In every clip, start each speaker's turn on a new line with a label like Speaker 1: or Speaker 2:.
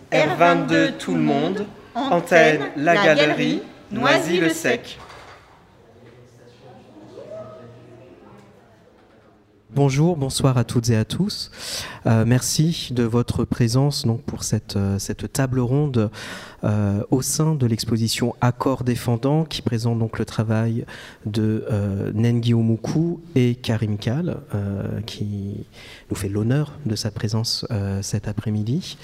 Speaker 1: R22 tout le monde, antenne la galerie, Noisy-le-Sec.
Speaker 2: Bonjour, bonsoir à toutes et à tous. Merci de votre présence donc, pour cette table ronde au sein de l'exposition Accords défendants qui présente donc le travail de Nengi Omuku et Karim Kal qui nous fait l'honneur de sa présence cet après-midi.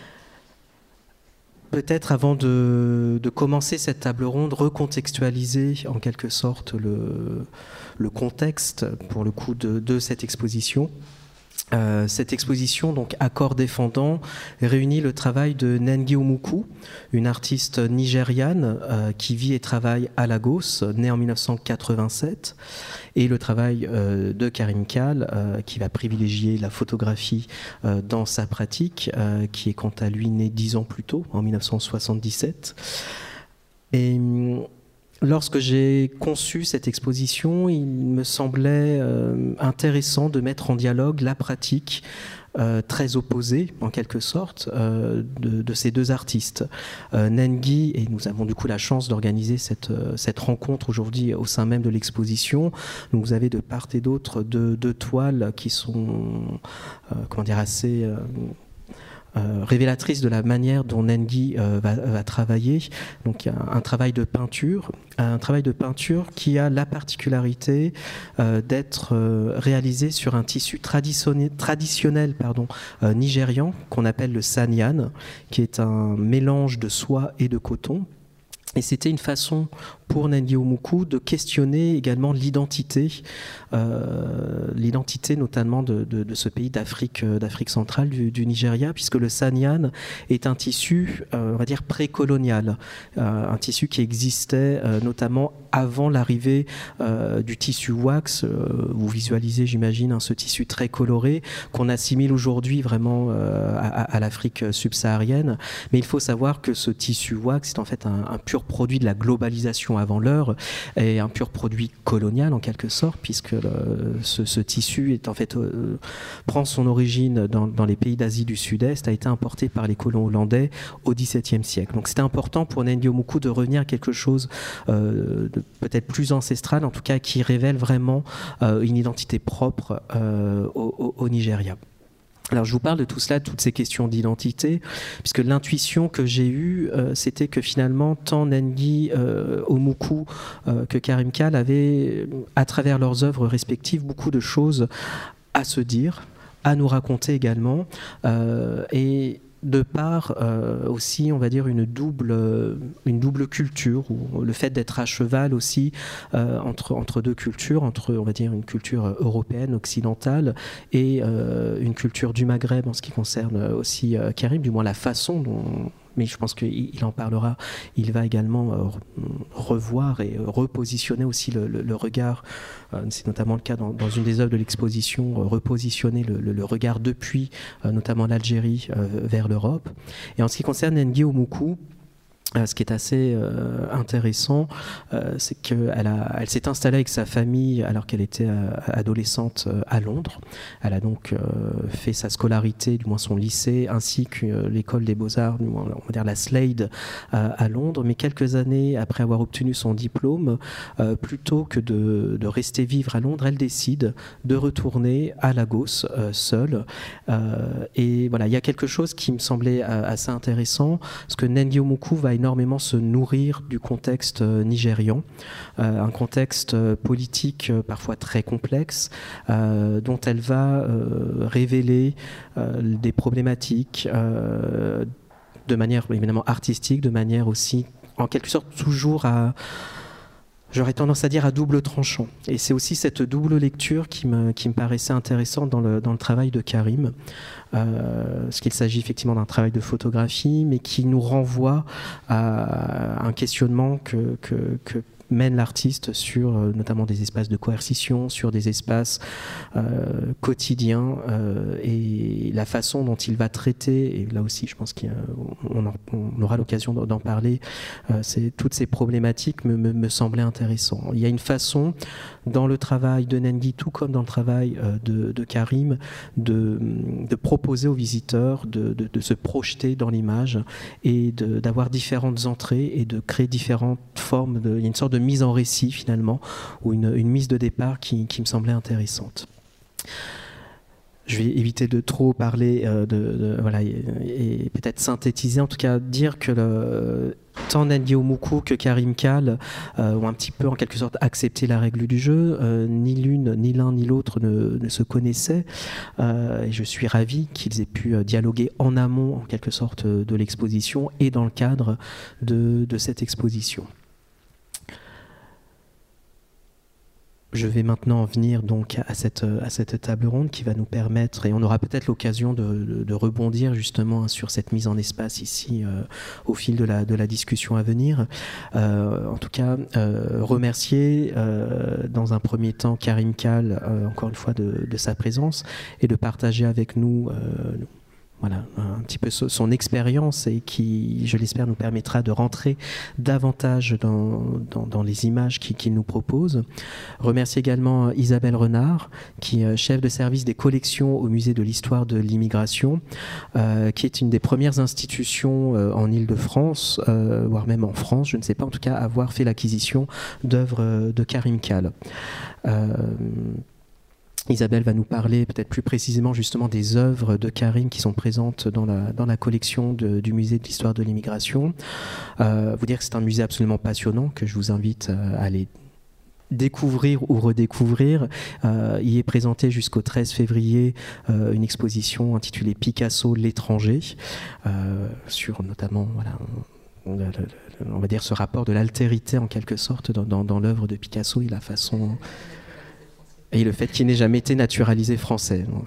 Speaker 2: Peut-être avant de commencer cette table ronde, recontextualiser en quelque sorte le contexte pour le coup de cette exposition. Cette exposition, donc Accords défendants, réunit le travail de Nengi Omuku, une artiste nigériane qui vit et travaille à Lagos, née en 1987, et le travail de Karim Kal, qui va privilégier la photographie dans sa pratique, qui est quant à lui né 10 ans plus tôt, en 1977. Et lorsque j'ai conçu cette exposition, il me semblait intéressant de mettre en dialogue la pratique très opposée, en quelque sorte, de ces deux artistes. Nengi, et nous avons du coup la chance d'organiser cette rencontre aujourd'hui au sein même de l'exposition. Donc vous avez de part et d'autre deux toiles qui sont assez révélatrice de la manière dont Nengi va travailler. Donc il y a un travail de peinture qui a la particularité d'être réalisé sur un tissu traditionnel nigérian qu'on appelle le sanyan, qui est un mélange de soie et de coton. Et c'était une façon pour Nengi Omuku de questionner également l'identité notamment de ce pays d'Afrique centrale, du Nigeria, puisque le sanyan est un tissu, on va dire, précolonial, un tissu qui existait notamment avant l'arrivée du tissu wax. Vous visualisez, j'imagine, ce tissu très coloré qu'on assimile aujourd'hui vraiment à l'Afrique subsaharienne. Mais il faut savoir que ce tissu wax est en fait un pur produit de la globalisation avant l'heure et un pur produit colonial en quelque sorte, puisque ce tissu est en fait prend son origine dans les pays d'Asie du Sud-Est, a été importé par les colons hollandais au XVIIe siècle. Donc c'était important pour Nengi Omuku de revenir à quelque chose de peut-être plus ancestral, en tout cas qui révèle vraiment une identité propre au Nigeria. Alors je vous parle de tout cela, de toutes ces questions d'identité, puisque l'intuition que j'ai eue, c'était que finalement, tant Nengi Omuku que Karim Kal avaient, à travers leurs œuvres respectives, beaucoup de choses à se dire, à nous raconter également, et de part aussi, on va dire, une double culture, ou le fait d'être à cheval aussi entre deux cultures, entre, on va dire, une culture européenne, occidentale, et une culture du Maghreb en ce qui concerne aussi Karim, du moins la façon dont... Mais je pense qu'il en parlera. Il va également revoir et repositionner aussi le regard. C'est notamment le cas dans une des œuvres de l'exposition, repositionner le regard depuis notamment l'Algérie vers l'Europe. Et en ce qui concerne Nengi Omuku, ce qui est assez intéressant, c'est qu'elle s'est installée avec sa famille alors qu'elle était adolescente à Londres. Elle a donc fait sa scolarité, du moins son lycée, ainsi que l'école des beaux-arts, du moins, on va dire la Slade, à Londres. Mais quelques années après avoir obtenu son diplôme, plutôt que de rester vivre à Londres, elle décide de retourner à Lagos seule. Et voilà, il y a quelque chose qui me semblait assez intéressant, parce que Nengi Omuku va énormément se nourrir du contexte nigérian, un contexte politique parfois très complexe, dont elle va révéler des problématiques de manière évidemment artistique, de manière aussi en quelque sorte toujours j'aurais tendance à dire à double tranchant. Et c'est aussi cette double lecture qui me paraissait intéressante dans le travail de Karim. Parce qu'il s'agit effectivement d'un travail de photographie, mais qui nous renvoie à un questionnement que mène l'artiste sur notamment des espaces de coercition, sur des espaces quotidiens et la façon dont il va traiter, et là aussi je pense qu'on aura l'occasion d'en parler, toutes ces problématiques me semblaient intéressantes. Il y a une façon dans le travail de Nengui, tout comme dans le travail de Karim, de proposer aux visiteurs de se projeter dans l'image et d'avoir différentes entrées et de créer différentes formes. Il y a une sorte de mise en récit finalement, ou une mise de départ qui me semblait intéressante. Je vais éviter de trop parler, voilà, et peut-être synthétiser, en tout cas dire que tant Nengui Omuku que Karim Kal ont un petit peu en quelque sorte accepté la règle du jeu. Ni l'une, ni l'un, ni l'autre ne se connaissaient. Et je suis ravi qu'ils aient pu dialoguer en amont en quelque sorte de l'exposition et dans le cadre de cette exposition. Je vais maintenant en venir donc à cette table ronde qui va nous permettre, et on aura peut-être l'occasion de rebondir justement sur cette mise en espace ici au fil de la discussion à venir. En tout cas, remercier dans un premier temps Karim Kal, encore une fois, de sa présence et de partager avec nous voilà, un petit peu son expérience, et qui, je l'espère, nous permettra de rentrer davantage dans les images qu'il nous propose. Remercier également Isabelle Renard, qui est chef de service des collections au Musée de l'Histoire de l'Immigration, qui est une des premières institutions en Île-de-France, voire même en France, je ne sais pas, en tout cas, à avoir fait l'acquisition d'œuvres de Karim Kal. Isabelle va nous parler peut-être plus précisément justement des œuvres de Karim qui sont présentes dans la collection du musée de l'Histoire de l'Immigration. Vous dire que c'est un musée absolument passionnant, que je vous invite à aller découvrir ou redécouvrir. Il est présenté jusqu'au 13 février une exposition intitulée Picasso, l'étranger, sur notamment on va dire ce rapport de l'altérité en quelque sorte dans l'œuvre de Picasso, et la façon... Et le fait qu'il n'ait jamais été naturalisé français. Donc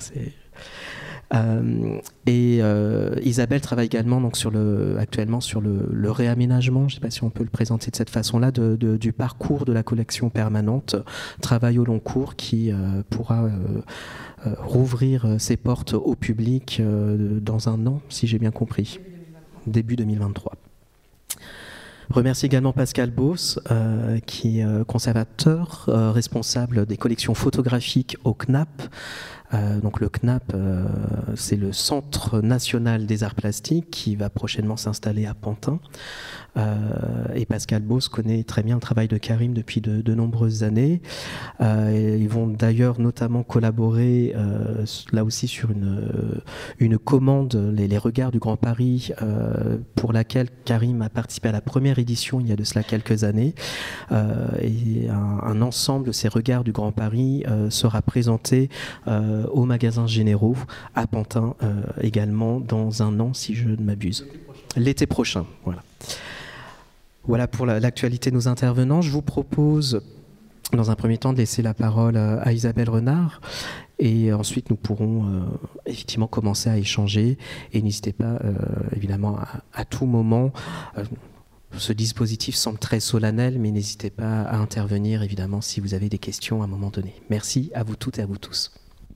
Speaker 2: Isabelle travaille également donc actuellement sur le réaménagement, je ne sais pas si on peut le présenter de cette façon-là, du parcours de la collection permanente, travail au long cours, qui pourra rouvrir ses portes au public dans un an, si j'ai bien compris, début 2023. Remercie également Pascal Beauce, qui est conservateur, responsable des collections photographiques au CNAP. Donc le CNAP, c'est le Centre national des arts plastiques, qui va prochainement s'installer à Pantin. Et Pascal Beauce connaît très bien le travail de Karim depuis de nombreuses années. Ils vont d'ailleurs notamment collaborer là aussi sur une commande, les Regards du Grand Paris, pour laquelle Karim a participé à la première édition il y a de cela quelques années. Et un ensemble de ces Regards du Grand Paris sera présenté aux magasins généraux à Pantin également dans un an, si je ne m'abuse. L'été prochain, voilà. Voilà pour l'actualité de nos intervenants. Je vous propose, dans un premier temps, de laisser la parole à Isabelle Renard, et ensuite nous pourrons effectivement commencer à échanger. Et n'hésitez pas, évidemment, à tout moment. Ce dispositif semble très solennel, mais n'hésitez pas à intervenir, évidemment, si vous avez des questions à un moment donné. Merci à vous toutes et à vous tous.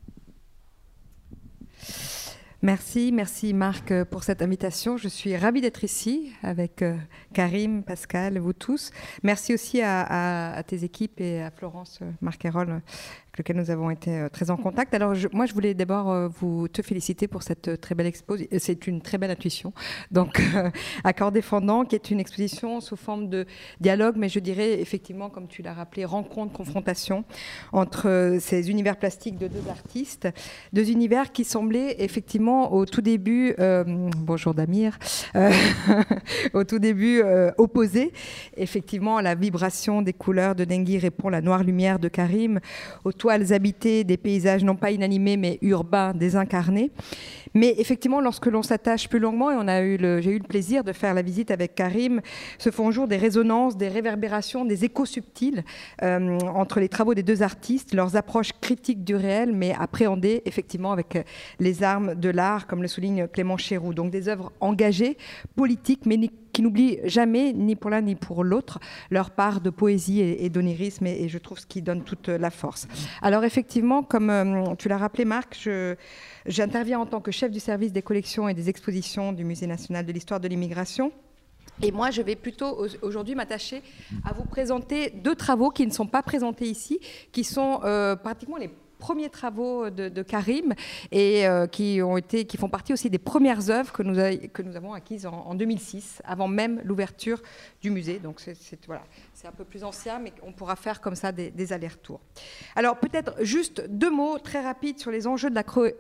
Speaker 3: Merci Marc pour cette invitation. Je suis ravie d'être ici avec Karim, Pascal, vous tous. Merci aussi à tes équipes et à Florence Marquerol, avec lequel nous avons été très en contact. Alors moi je voulais d'abord te féliciter pour cette très belle expo. C'est une très belle intuition. Donc Accord défendant, qui est une exposition sous forme de dialogue, mais je dirais effectivement, comme tu l'as rappelé, rencontre, confrontation entre ces univers plastiques de deux artistes, deux univers qui semblaient effectivement au tout début, bonjour Damir, au tout début opposés. Effectivement, la vibration des couleurs de Nengui répond à la noire lumière de Karim, aux toiles habitées des paysages non pas inanimés mais urbains, désincarnés. Mais effectivement, lorsque l'on s'attache plus longuement, et j'ai eu le plaisir de faire la visite avec Karim, se font jour des résonances, des réverbérations, des échos subtils entre les travaux des deux artistes, leurs approches critiques du réel, mais appréhendées effectivement avec les armes de l'art, comme le souligne Clément Chéroux. Donc des œuvres engagées, politiques, mais qui n'oublient jamais, ni pour l'un ni pour l'autre, leur part de poésie et d'onirisme, et je trouve ce qui donne toute la force. Alors effectivement, comme tu l'as rappelé Marc, j'interviens en tant que chef du service des collections et des expositions du Musée national de l'histoire de l'immigration. Et moi, je vais plutôt aujourd'hui m'attacher à vous présenter 2 travaux qui ne sont pas présentés ici, qui sont pratiquement les premiers travaux de Karim et qui font partie aussi des premières œuvres que nous avons acquises en 2006, avant même l'ouverture du musée. Donc voilà, c'est un peu plus ancien, mais on pourra faire comme ça des allers-retours. Alors peut-être juste 2 mots très rapides sur les enjeux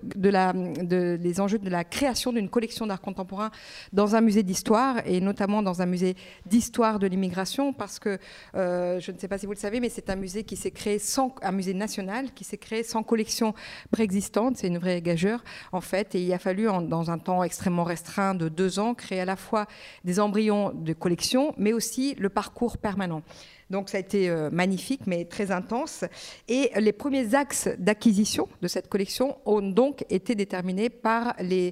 Speaker 3: de la création d'une collection d'art contemporain dans un musée d'histoire, et notamment dans un musée d'histoire de l'immigration, parce que je ne sais pas si vous le savez, mais c'est un musée qui s'est créé un musée national qui s'est créé sans collection préexistante. C'est une vraie gageure en fait, et il a fallu dans un temps extrêmement restreint de 2 ans créer à la fois des embryons de collection, mais aussi le parcours permanent. Donc ça a été magnifique, mais très intense. Et les premiers axes d'acquisition de cette collection ont donc été déterminés par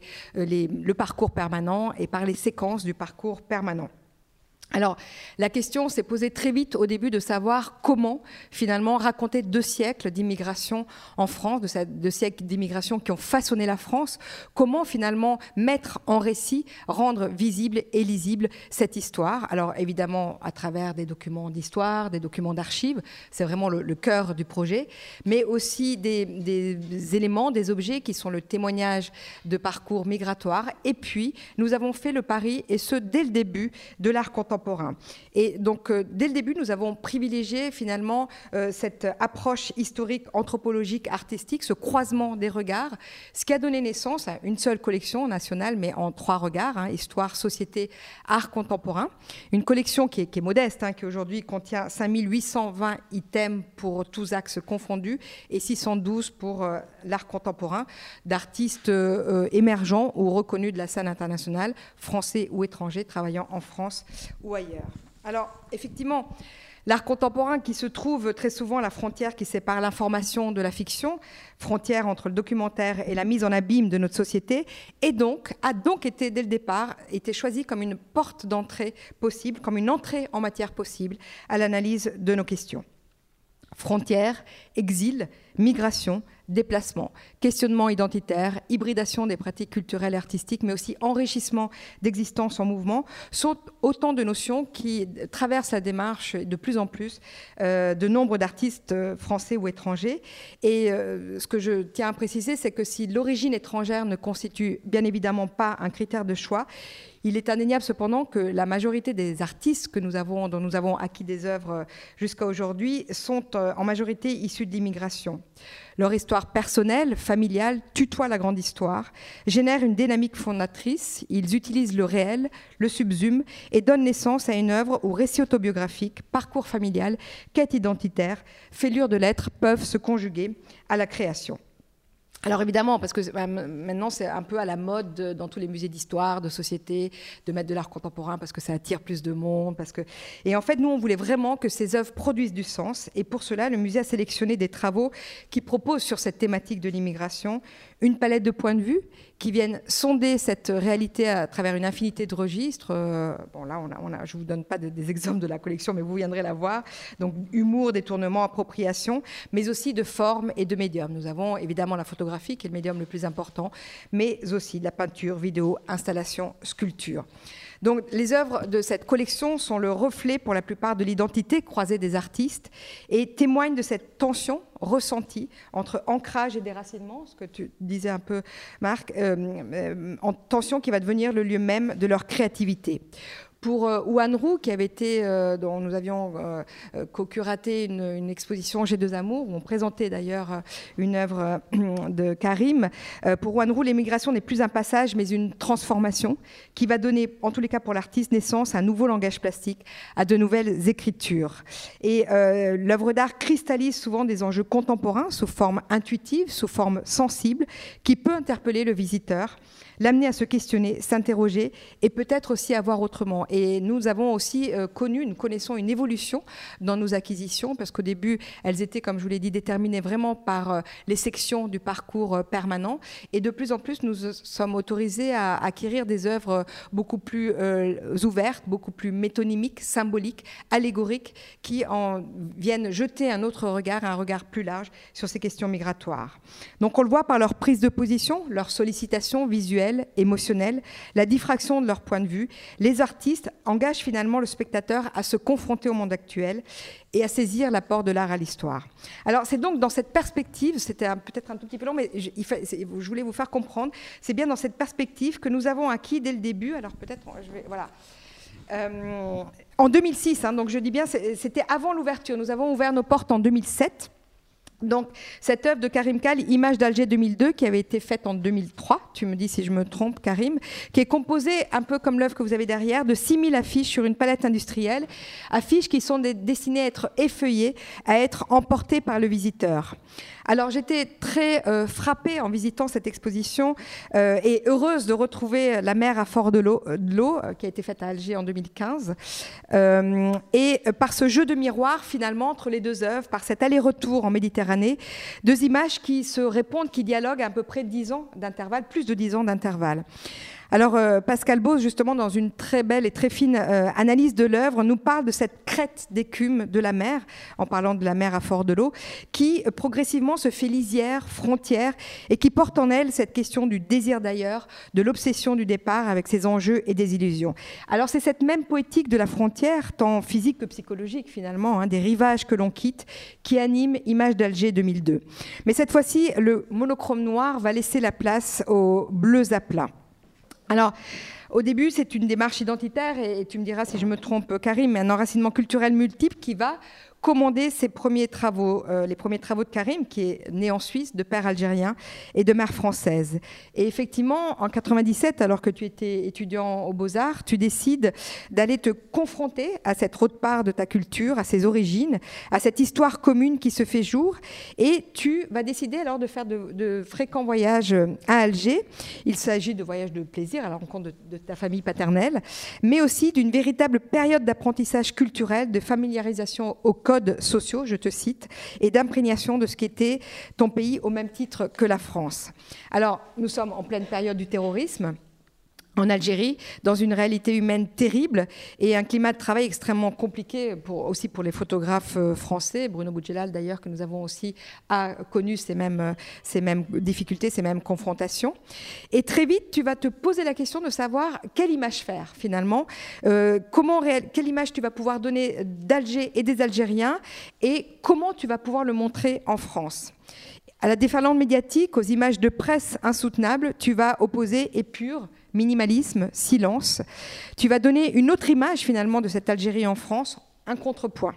Speaker 3: le parcours permanent et par les séquences du parcours permanent. Alors, la question s'est posée très vite au début de savoir comment, finalement, raconter 2 siècles d'immigration en France, 2 siècles d'immigration qui ont façonné la France, comment, finalement, mettre en récit, rendre visible et lisible cette histoire. Alors, évidemment, à travers des documents d'histoire, des documents d'archives, c'est vraiment le cœur du projet, mais aussi des éléments, des objets qui sont le témoignage de parcours migratoires. Et puis, nous avons fait le pari, et ce, dès le début, de l'art contemporain. Et donc, dès le début, nous avons privilégié finalement cette approche historique, anthropologique, artistique, ce croisement des regards, ce qui a donné naissance à une seule collection nationale, mais en 3 regards, histoire, société, art contemporain. Une collection qui est modeste, qui aujourd'hui contient 5820 items pour tous axes confondus et 612 pour l'art contemporain, d'artistes émergents ou reconnus de la scène internationale, français ou étrangers, travaillant en France ou ailleurs. Alors, effectivement, l'art contemporain qui se trouve très souvent à la frontière qui sépare l'information de la fiction, frontière entre le documentaire et la mise en abîme de notre société, a donc été, dès le départ, choisi comme une porte d'entrée possible, comme une entrée en matière possible à l'analyse de nos questions. Frontières, exil, migration, déplacement, questionnement identitaire, hybridation des pratiques culturelles et artistiques, mais aussi enrichissement d'existence en mouvement, sont autant de notions qui traversent la démarche de plus en plus de nombre d'artistes français ou étrangers. Et ce que je tiens à préciser, c'est que si l'origine étrangère ne constitue bien évidemment pas un critère de choix, il est indéniable cependant que la majorité des artistes dont nous avons acquis des œuvres jusqu'à aujourd'hui sont en majorité issus de l'immigration. Leur histoire personnelle, familiale, tutoie la grande histoire, génère une dynamique fondatrice. Ils utilisent le réel, le subsument et donnent naissance à une œuvre où récit autobiographique, parcours familial, quête identitaire, fêlure de l'être peuvent se conjuguer à la création. Alors évidemment, parce que maintenant c'est un peu à la mode dans tous les musées d'histoire, de société, de mettre de l'art contemporain parce que ça attire plus de monde. Et en fait, nous, on voulait vraiment que ces œuvres produisent du sens. Et pour cela, le musée a sélectionné des travaux qui proposent sur cette thématique de l'immigration une palette de points de vue qui viennent sonder cette réalité à travers une infinité de registres. Bon, là, je ne vous donne pas des exemples de la collection, mais vous viendrez la voir. Donc, humour, détournement, appropriation, mais aussi de forme et de médium. Nous avons évidemment la photographie, qui est le médium le plus important, mais aussi de la peinture, vidéo, installation, sculpture. Donc, les œuvres de cette collection sont le reflet, pour la plupart, de l'identité croisée des artistes et témoignent de cette tension ressentie entre ancrage et déracinement, ce que tu disais un peu, Marc, en tension qui va devenir le lieu même de leur créativité. Pour Ouanrou, dont nous avions co-curaté une exposition G2 Amour, où on présentait d'ailleurs une œuvre de Karim, pour Ouanrou, l'émigration n'est plus un passage, mais une transformation qui va donner, en tous les cas pour l'artiste, naissance à un nouveau langage plastique, à de nouvelles écritures. Et l'œuvre d'art cristallise souvent des enjeux contemporains sous forme intuitive, sous forme sensible, qui peut interpeller le visiteur, l'amener à se questionner, s'interroger et peut-être aussi à voir autrement. Et nous avons aussi nous connaissons une évolution dans nos acquisitions, parce qu'au début, elles étaient, comme je vous l'ai dit, déterminées vraiment par les sections du parcours permanent. Et de plus en plus, nous sommes autorisés à acquérir des œuvres beaucoup plus ouvertes, beaucoup plus métonymiques, symboliques, allégoriques, qui viennent jeter un autre regard, un regard plus large sur ces questions migratoires. Donc on le voit par leur prise de position, leur sollicitation visuelle, émotionnelle, la diffraction de leur point de vue. Les artistes engagent finalement le spectateur à se confronter au monde actuel et à saisir l'apport de l'art à l'histoire. Alors c'est donc dans cette perspective, c'était peut-être un tout petit peu long, mais je voulais vous faire comprendre, c'est bien dans cette perspective que nous avons acquis dès le début, alors peut-être, voilà. En 2006, donc je dis bien, c'était avant l'ouverture, nous avons ouvert nos portes en 2007. Donc, cette œuvre de Karim Kall, Images d'Alger 2002, qui avait été faite en 2003, tu me dis si je me trompe, Karim, qui est composée, un peu comme l'œuvre que vous avez derrière, de 6000 affiches sur une palette industrielle, affiches qui sont destinées à être effeuillées, à être emportées par le visiteur. Alors, j'étais très frappée en visitant cette exposition et heureuse de retrouver la mer à Fort de l'eau, qui a été faite à Alger en 2015, et par ce jeu de miroir, finalement, entre les deux œuvres, par cet aller-retour en Méditerranée, deux images qui se répondent, qui dialoguent à peu près 10 ans d'intervalle, plus de 10 ans d'intervalle. Alors, Pascal Bos, justement, dans une très belle et très fine analyse de l'œuvre, nous parle de cette crête d'écume de la mer, en parlant de la mer à Fort de l'eau, qui progressivement se fait lisière, frontière, et qui porte en elle cette question du désir d'ailleurs, de l'obsession du départ avec ses enjeux et des illusions. Alors, c'est cette même poétique de la frontière, tant physique que psychologique finalement, des rivages que l'on quitte, qui anime Images d'Alger 2002. Mais cette fois-ci, le monochrome noir va laisser la place aux bleus à plat. Alors, au début, c'est une démarche identitaire, et tu me diras si je me trompe, Karim, mais un enracinement culturel multiple qui va commander ses premiers travaux, les premiers travaux de Karim, qui est né en Suisse, de père algérien et de mère française. Et effectivement, en 97, alors que tu étais étudiant aux Beaux-Arts, tu décides d'aller te confronter à cette autre part de ta culture, à ses origines, à cette histoire commune qui se fait jour, et tu vas décider alors de faire de fréquents voyages à Alger. Il s'agit de voyages de plaisir à la rencontre de ta famille paternelle, mais aussi d'une véritable période d'apprentissage culturel, de familiarisation au codes sociaux, je te cite, et d'imprégnation de ce qu'était ton pays au même titre que la France. Alors, nous sommes en pleine période du terrorisme en Algérie, dans une réalité humaine terrible et un climat de travail extrêmement compliqué aussi pour les photographes français, Bruno Boudjelal d'ailleurs, que nous avons aussi connu ces mêmes difficultés, ces mêmes confrontations. Et très vite, tu vas te poser la question de savoir quelle image faire finalement, quelle image tu vas pouvoir donner d'Alger et des Algériens et comment tu vas pouvoir le montrer en France. À la déferlante médiatique, aux images de presse insoutenables, tu vas opposer épure, minimalisme, silence. Tu vas donner une autre image finalement de cette Algérie en France, un contrepoids.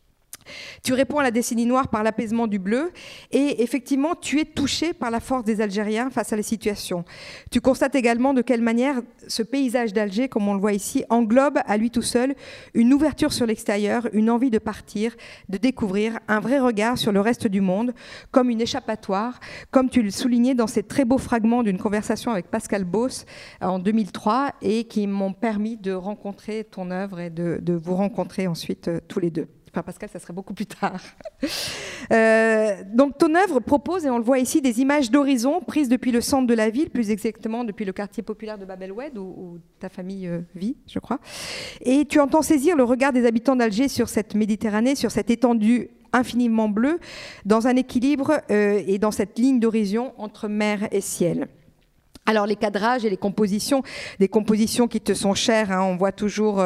Speaker 3: Tu réponds à la décennie noire par l'apaisement du bleu et effectivement tu es touché par la force des Algériens face à la situation. Tu constates également de quelle manière ce paysage d'Alger, comme on le voit ici, englobe à lui tout seul une ouverture sur l'extérieur, une envie de partir, de découvrir, un vrai regard sur le reste du monde, comme une échappatoire, comme tu le soulignais dans ces très beaux fragments d'une conversation avec Pascal Bos en 2003 et qui m'ont permis de rencontrer ton œuvre et de vous rencontrer ensuite tous les deux. Enfin, Pascal, ça serait beaucoup plus tard. Donc, ton œuvre propose, et on le voit ici, des images d'horizon prises depuis le centre de la ville, plus exactement depuis le quartier populaire de Bab el-Oued, où ta famille vit, je crois. Et tu entends saisir le regard des habitants d'Alger sur cette Méditerranée, sur cette étendue infiniment bleue, dans un équilibre et dans cette ligne d'horizon entre mer et ciel. Alors les cadrages et les compositions, des compositions qui te sont chères, on voit toujours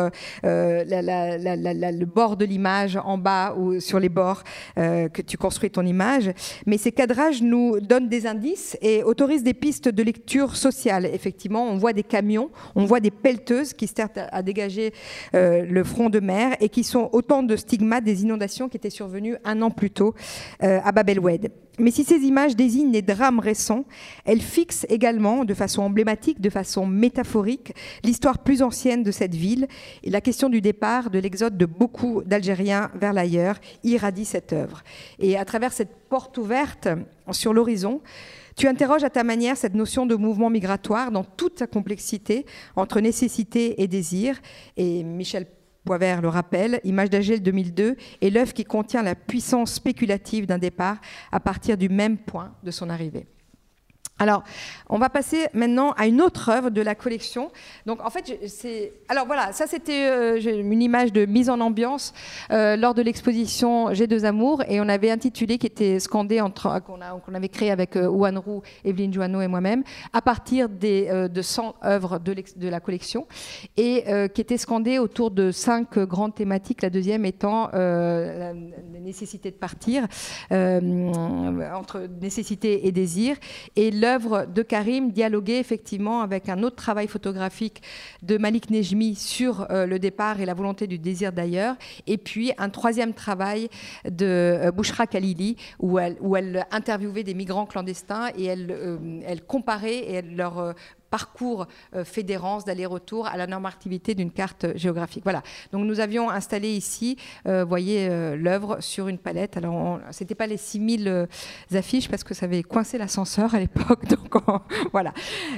Speaker 3: le bord de l'image en bas ou sur les bords que tu construis ton image. Mais ces cadrages nous donnent des indices et autorisent des pistes de lecture sociale. Effectivement, on voit des camions, on voit des pelleteuses qui servent à dégager le front de mer et qui sont autant de stigmates des inondations qui étaient survenues 1 an plus tôt à Bab el-Oued. Mais si ces images désignent des drames récents, elles fixent également, de façon emblématique, de façon métaphorique, l'histoire plus ancienne de cette ville. Et la question du départ, de l'exode de beaucoup d'Algériens vers l'ailleurs, irradie cette œuvre. Et à travers cette porte ouverte sur l'horizon, Tu interroges à ta manière cette notion de mouvement migratoire dans toute sa complexité entre nécessité et désir. Et Michel Poivert le rappelle, Images d'Agel 2002 est l'œuvre qui contient la puissance spéculative d'un départ à partir du même point de son arrivée. Alors, on va passer maintenant à une autre œuvre de la collection. Donc, en fait, alors voilà, ça c'était une image de mise en ambiance lors de l'exposition J'ai deux amours, et on avait intitulé, qui était scandé qu'on avait créé avec Ouane Roux, Evelyne Joanneau et moi-même, à partir de 100 œuvres de la collection, et qui était scandé autour de 5 grandes thématiques. La deuxième étant la nécessité de partir, entre nécessité et désir, et l'œuvre de Karim dialoguait effectivement avec un autre travail photographique de Malik Nejmi sur le départ et la volonté du désir d'ailleurs, et puis un troisième travail de Bouchra Khalili où elle interviewait des migrants clandestins et elle comparait et leur parcours fait d'errance, d'aller-retour à la normativité d'une carte géographique. Voilà. Donc nous avions installé ici, voyez, l'œuvre sur une palette. Alors ce n'était pas les 6000 affiches parce que ça avait coincé l'ascenseur à l'époque. Donc voilà.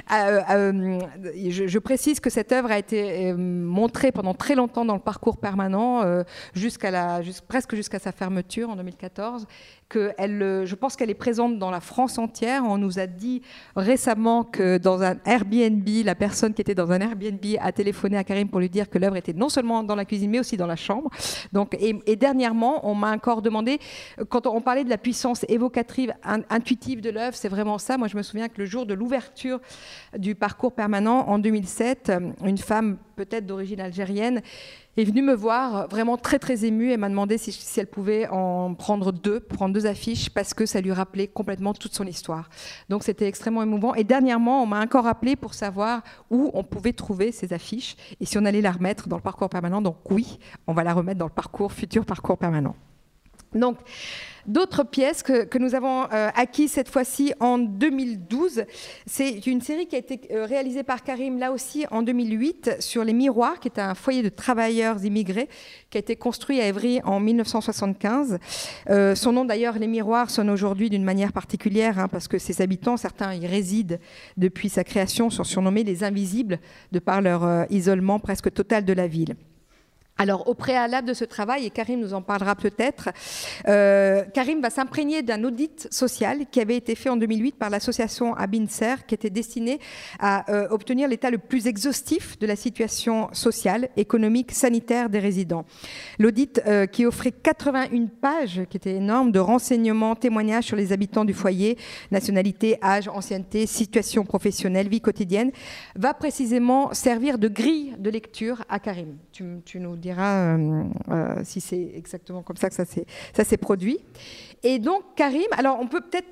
Speaker 3: Je précise que cette œuvre a été montrée pendant très longtemps dans le parcours permanent, presque jusqu'à sa fermeture en 2014. Je pense qu'elle est présente dans la France entière. On nous a dit récemment que dans un Airbnb, la personne qui était dans un Airbnb a téléphoné à Karim pour lui dire que l'œuvre était non seulement dans la cuisine, mais aussi dans la chambre. Donc, et dernièrement, on m'a encore demandé, quand on parlait de la puissance évocative, intuitive de l'œuvre, c'est vraiment ça. Moi, je me souviens que le jour de l'ouverture du parcours permanent, en 2007, une femme peut-être d'origine algérienne est venue me voir vraiment très très émue et m'a demandé si elle pouvait en prendre deux affiches parce que ça lui rappelait complètement toute son histoire. Donc c'était extrêmement émouvant. Et dernièrement, on m'a encore appelé pour savoir où on pouvait trouver ces affiches et si on allait la remettre dans le parcours permanent. Donc oui, on va la remettre dans le futur parcours permanent. Donc, d'autres pièces que nous avons acquises cette fois-ci en 2012. C'est une série qui a été réalisée par Karim, là aussi en 2008, sur les Miroirs, qui est un foyer de travailleurs immigrés qui a été construit à Évry en 1975. Son nom d'ailleurs, les Miroirs, sonne aujourd'hui d'une manière particulière, parce que ses habitants, certains y résident depuis sa création, sont surnommés les Invisibles, de par leur isolement presque total de la ville. Alors, au préalable de ce travail, et Karim nous en parlera peut-être, Karim va s'imprégner d'un audit social qui avait été fait en 2008 par l'association Abinser, qui était destinée à obtenir l'état le plus exhaustif de la situation sociale, économique, sanitaire des résidents. L'audit qui offrait 81 pages, qui était énorme, de renseignements, témoignages sur les habitants du foyer, nationalité, âge, ancienneté, situation professionnelle, vie quotidienne, va précisément servir de grille de lecture à Karim. Tu nous diras si c'est exactement comme ça que ça s'est produit. Et donc Karim, alors on peut peut-être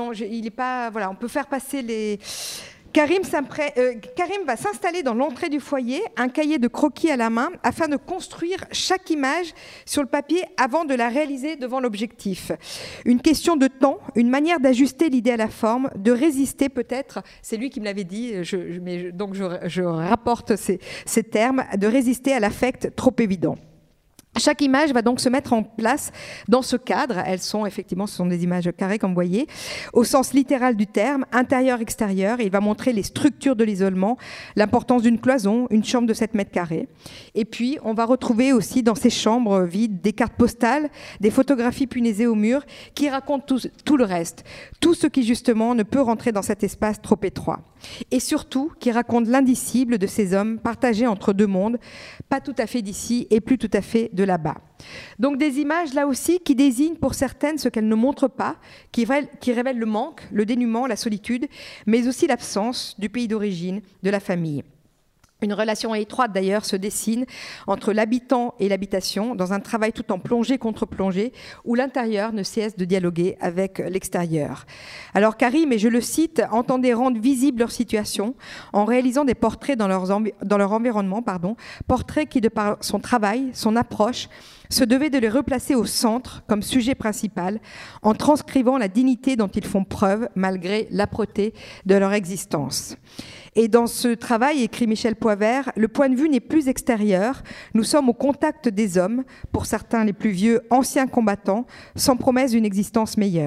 Speaker 3: on peut faire passer les. Karim va s'installer dans l'entrée du foyer, un cahier de croquis à la main, afin de construire chaque image sur le papier avant de la réaliser devant l'objectif. Une question de temps, une manière d'ajuster l'idée à la forme, de résister peut-être, c'est lui qui me l'avait dit, donc je rapporte ces termes, de résister à l'affect trop évident. Chaque image va donc se mettre en place dans ce cadre. Ce sont des images carrées, comme vous voyez, au sens littéral du terme, intérieur-extérieur. Il va montrer les structures de l'isolement, l'importance d'une cloison, une chambre de 7 mètres carrés. Et puis, on va retrouver aussi dans ces chambres vides des cartes postales, des photographies punaisées au mur, qui racontent tout le reste. Tout ce qui, justement, ne peut rentrer dans cet espace trop étroit. Et surtout, qui raconte l'indicible de ces hommes partagés entre deux mondes, pas tout à fait d'ici et plus tout à fait de là-bas. Donc des images là aussi qui désignent pour certaines ce qu'elles ne montrent pas, qui révèlent le manque, le dénuement, la solitude, mais aussi l'absence du pays d'origine, de la famille. Une relation étroite d'ailleurs se dessine entre l'habitant et l'habitation dans un travail tout en plongée contre plongée où l'intérieur ne cesse de dialoguer avec l'extérieur. Alors Karim, et je le cite, entendait rendre visible leur situation en réalisant des portraits dans leur environnement, portraits qui de par son travail, son approche, se devait de les replacer au centre comme sujet principal en transcrivant la dignité dont ils font preuve malgré l'âpreté de leur existence. Et dans ce travail, écrit Michel Poivert, le point de vue n'est plus extérieur. Nous sommes au contact des hommes, pour certains les plus vieux, anciens combattants, sans promesse d'une existence meilleure.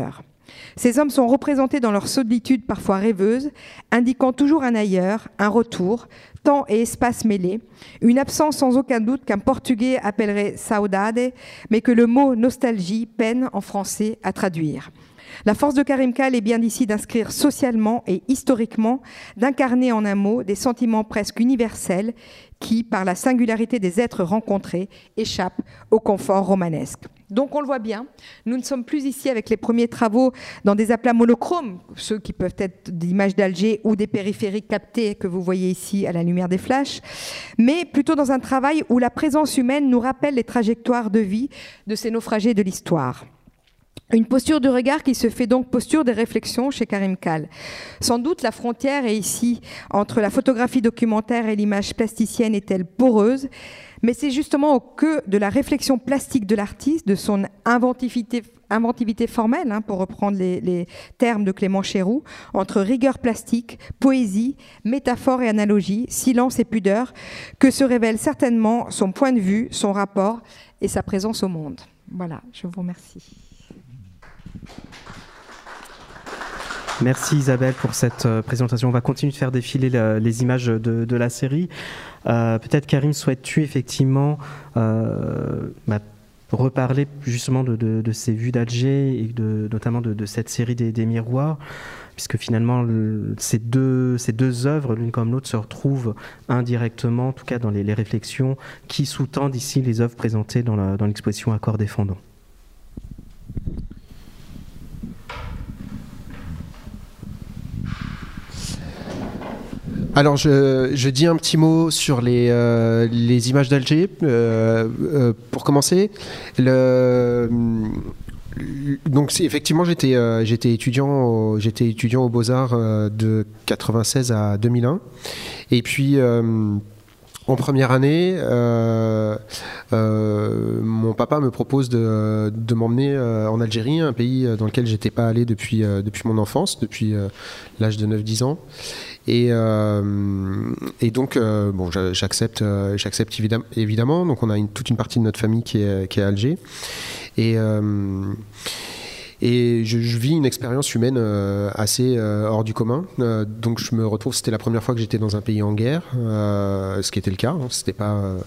Speaker 3: Ces hommes sont représentés dans leur solitude parfois rêveuse, indiquant toujours un ailleurs, un retour, temps et espace mêlés, une absence sans aucun doute qu'un Portugais appellerait saudade, mais que le mot nostalgie peine en français à traduire. La force de Karim Kall est bien d'ici d'inscrire socialement et historiquement, d'incarner en un mot des sentiments presque universels qui, par la singularité des êtres rencontrés, échappent au confort romanesque. Donc on le voit bien, nous ne sommes plus ici avec les premiers travaux dans des aplats monochromes, ceux qui peuvent être d'images d'Alger ou des périphériques captés que vous voyez ici à la lumière des flashs, mais plutôt dans un travail où la présence humaine nous rappelle les trajectoires de vie de ces naufragés de l'histoire. Une posture de regard qui se fait donc posture de réflexion chez Karim Kall. Sans doute la frontière est ici entre la photographie documentaire et l'image plasticienne est-elle poreuse, mais c'est justement au cœur de la réflexion plastique de l'artiste, de son inventivité formelle, pour reprendre les termes de Clément Chéroux, entre rigueur plastique, poésie, métaphore et analogie, silence et pudeur, que se révèle certainement son point de vue, son rapport et sa présence au monde. Voilà, je vous remercie.
Speaker 2: Merci Isabelle pour cette présentation. On va continuer de faire défiler les images de la série. Peut-être Karim, souhaites-tu effectivement reparler justement de ces vues d'Alger et notamment de cette série des miroirs, puisque finalement ces deux œuvres, l'une comme l'autre, se retrouvent indirectement, en tout cas dans les réflexions qui sous-tendent ici les œuvres présentées dans l'exposition Accords défendants.
Speaker 4: Alors, je dis un petit mot sur les images d'Alger. Pour commencer, donc effectivement, j'étais étudiant aux Beaux-Arts de 96 à 2001, et puis en première année, mon papa me propose de m'emmener en Algérie, un pays dans lequel j'étais pas allé depuis mon enfance, depuis l'âge de 9-10 ans. Et donc, bon, j'accepte évidemment. Donc, on a toute une partie de notre famille qui est à Alger. Et je vis une expérience humaine assez hors du commun. Donc, je me retrouve, c'était la première fois que j'étais dans un pays en guerre, ce qui était le cas. Hein, c'était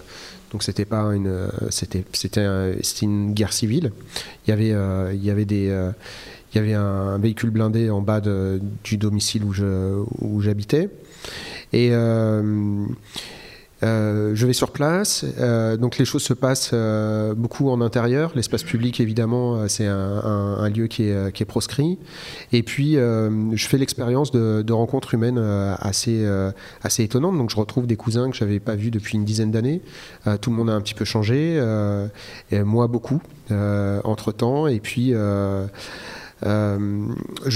Speaker 4: une guerre civile. Il y avait un véhicule blindé en bas du domicile où j'habitais. Et je vais sur place. Donc les choses se passent beaucoup en intérieur. L'espace public, évidemment, c'est un lieu qui est proscrit. Et puis, je fais l'expérience de rencontres humaines assez étonnantes. Donc je retrouve des cousins que je n'avais pas vus depuis une dizaine d'années. Tout le monde a un petit peu changé. Et moi, beaucoup, entre-temps. Et puis... je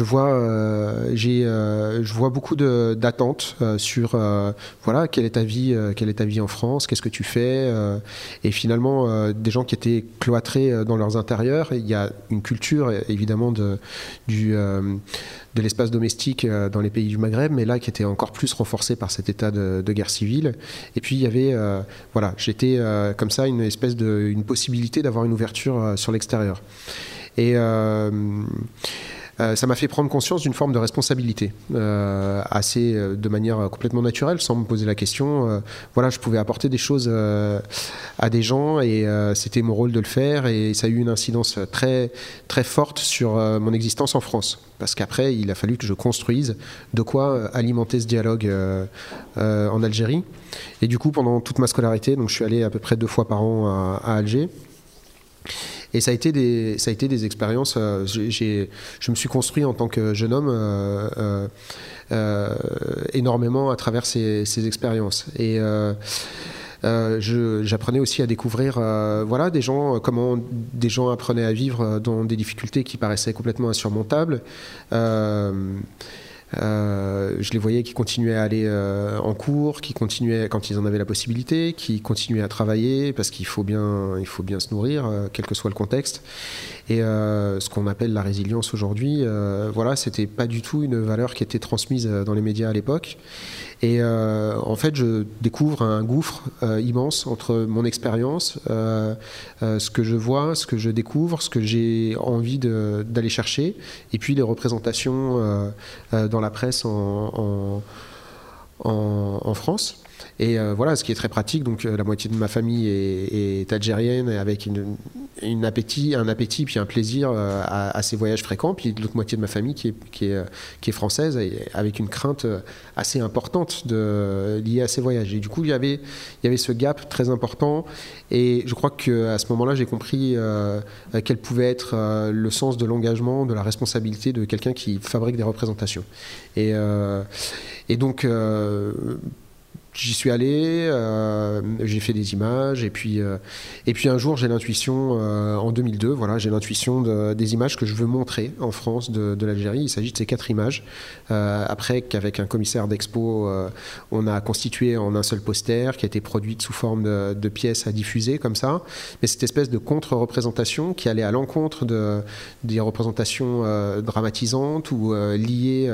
Speaker 4: vois beaucoup d'attentes sur voilà, quelle est ta vie en France, qu'est-ce que tu fais, et finalement des gens qui étaient cloîtrés dans leurs intérieurs. Il y a une culture évidemment de l'espace domestique dans les pays du Maghreb, mais là qui était encore plus renforcée par cet état de guerre civile. Et puis il y avait voilà, j'étais comme ça une espèce une possibilité d'avoir une ouverture sur l'extérieur. Et ça m'a fait prendre conscience d'une forme de responsabilité, de manière complètement naturelle, sans me poser la question. Voilà, je pouvais apporter des choses à des gens et c'était mon rôle de le faire. Et ça a eu une incidence très, très forte sur mon existence en France. Parce qu'après, il a fallu que je construise de quoi alimenter ce dialogue en Algérie. Et du coup, pendant toute ma scolarité, donc je suis allé à peu près 2 fois par an à Alger. Et ça a été des expériences. Je me suis construit en tant que jeune homme énormément à travers ces expériences. Et j'apprenais aussi à découvrir voilà, comment des gens apprenaient à vivre dans des difficultés qui paraissaient complètement insurmontables. Je les voyais qui continuaient à aller en cours, qui continuaient quand ils en avaient la possibilité, qui continuaient à travailler parce qu'il faut bien se nourrir, quel que soit le contexte. Et ce qu'on appelle la résilience aujourd'hui, voilà, c'était pas du tout une valeur qui était transmise dans les médias à l'époque. Et en fait, je découvre un gouffre immense entre mon expérience, ce que je vois, ce que je découvre, ce que j'ai envie d'aller chercher, et puis les représentations dans la presse en France. Et voilà, ce qui est très pratique, donc la moitié de ma famille est algérienne, avec un appétit puis un plaisir à ces voyages fréquents, puis l'autre moitié de ma famille qui est française, et avec une crainte assez importante liée à ces voyages. Et du coup, il y avait ce gap très important, et je crois qu'à ce moment-là, j'ai compris quel pouvait être le sens de l'engagement, de la responsabilité de quelqu'un qui fabrique des représentations. Et donc... j'y suis allé, j'ai fait des images, et puis un jour j'ai l'intuition, en 2002, voilà, j'ai l'intuition des images que je veux montrer en France de l'Algérie. Il s'agit de ces 4 images. Après qu'avec un commissaire d'expo, on a constitué en un seul poster qui a été produite sous forme de pièces à diffuser comme ça. Mais cette espèce de contre-représentation qui allait à l'encontre des représentations dramatisantes ou liées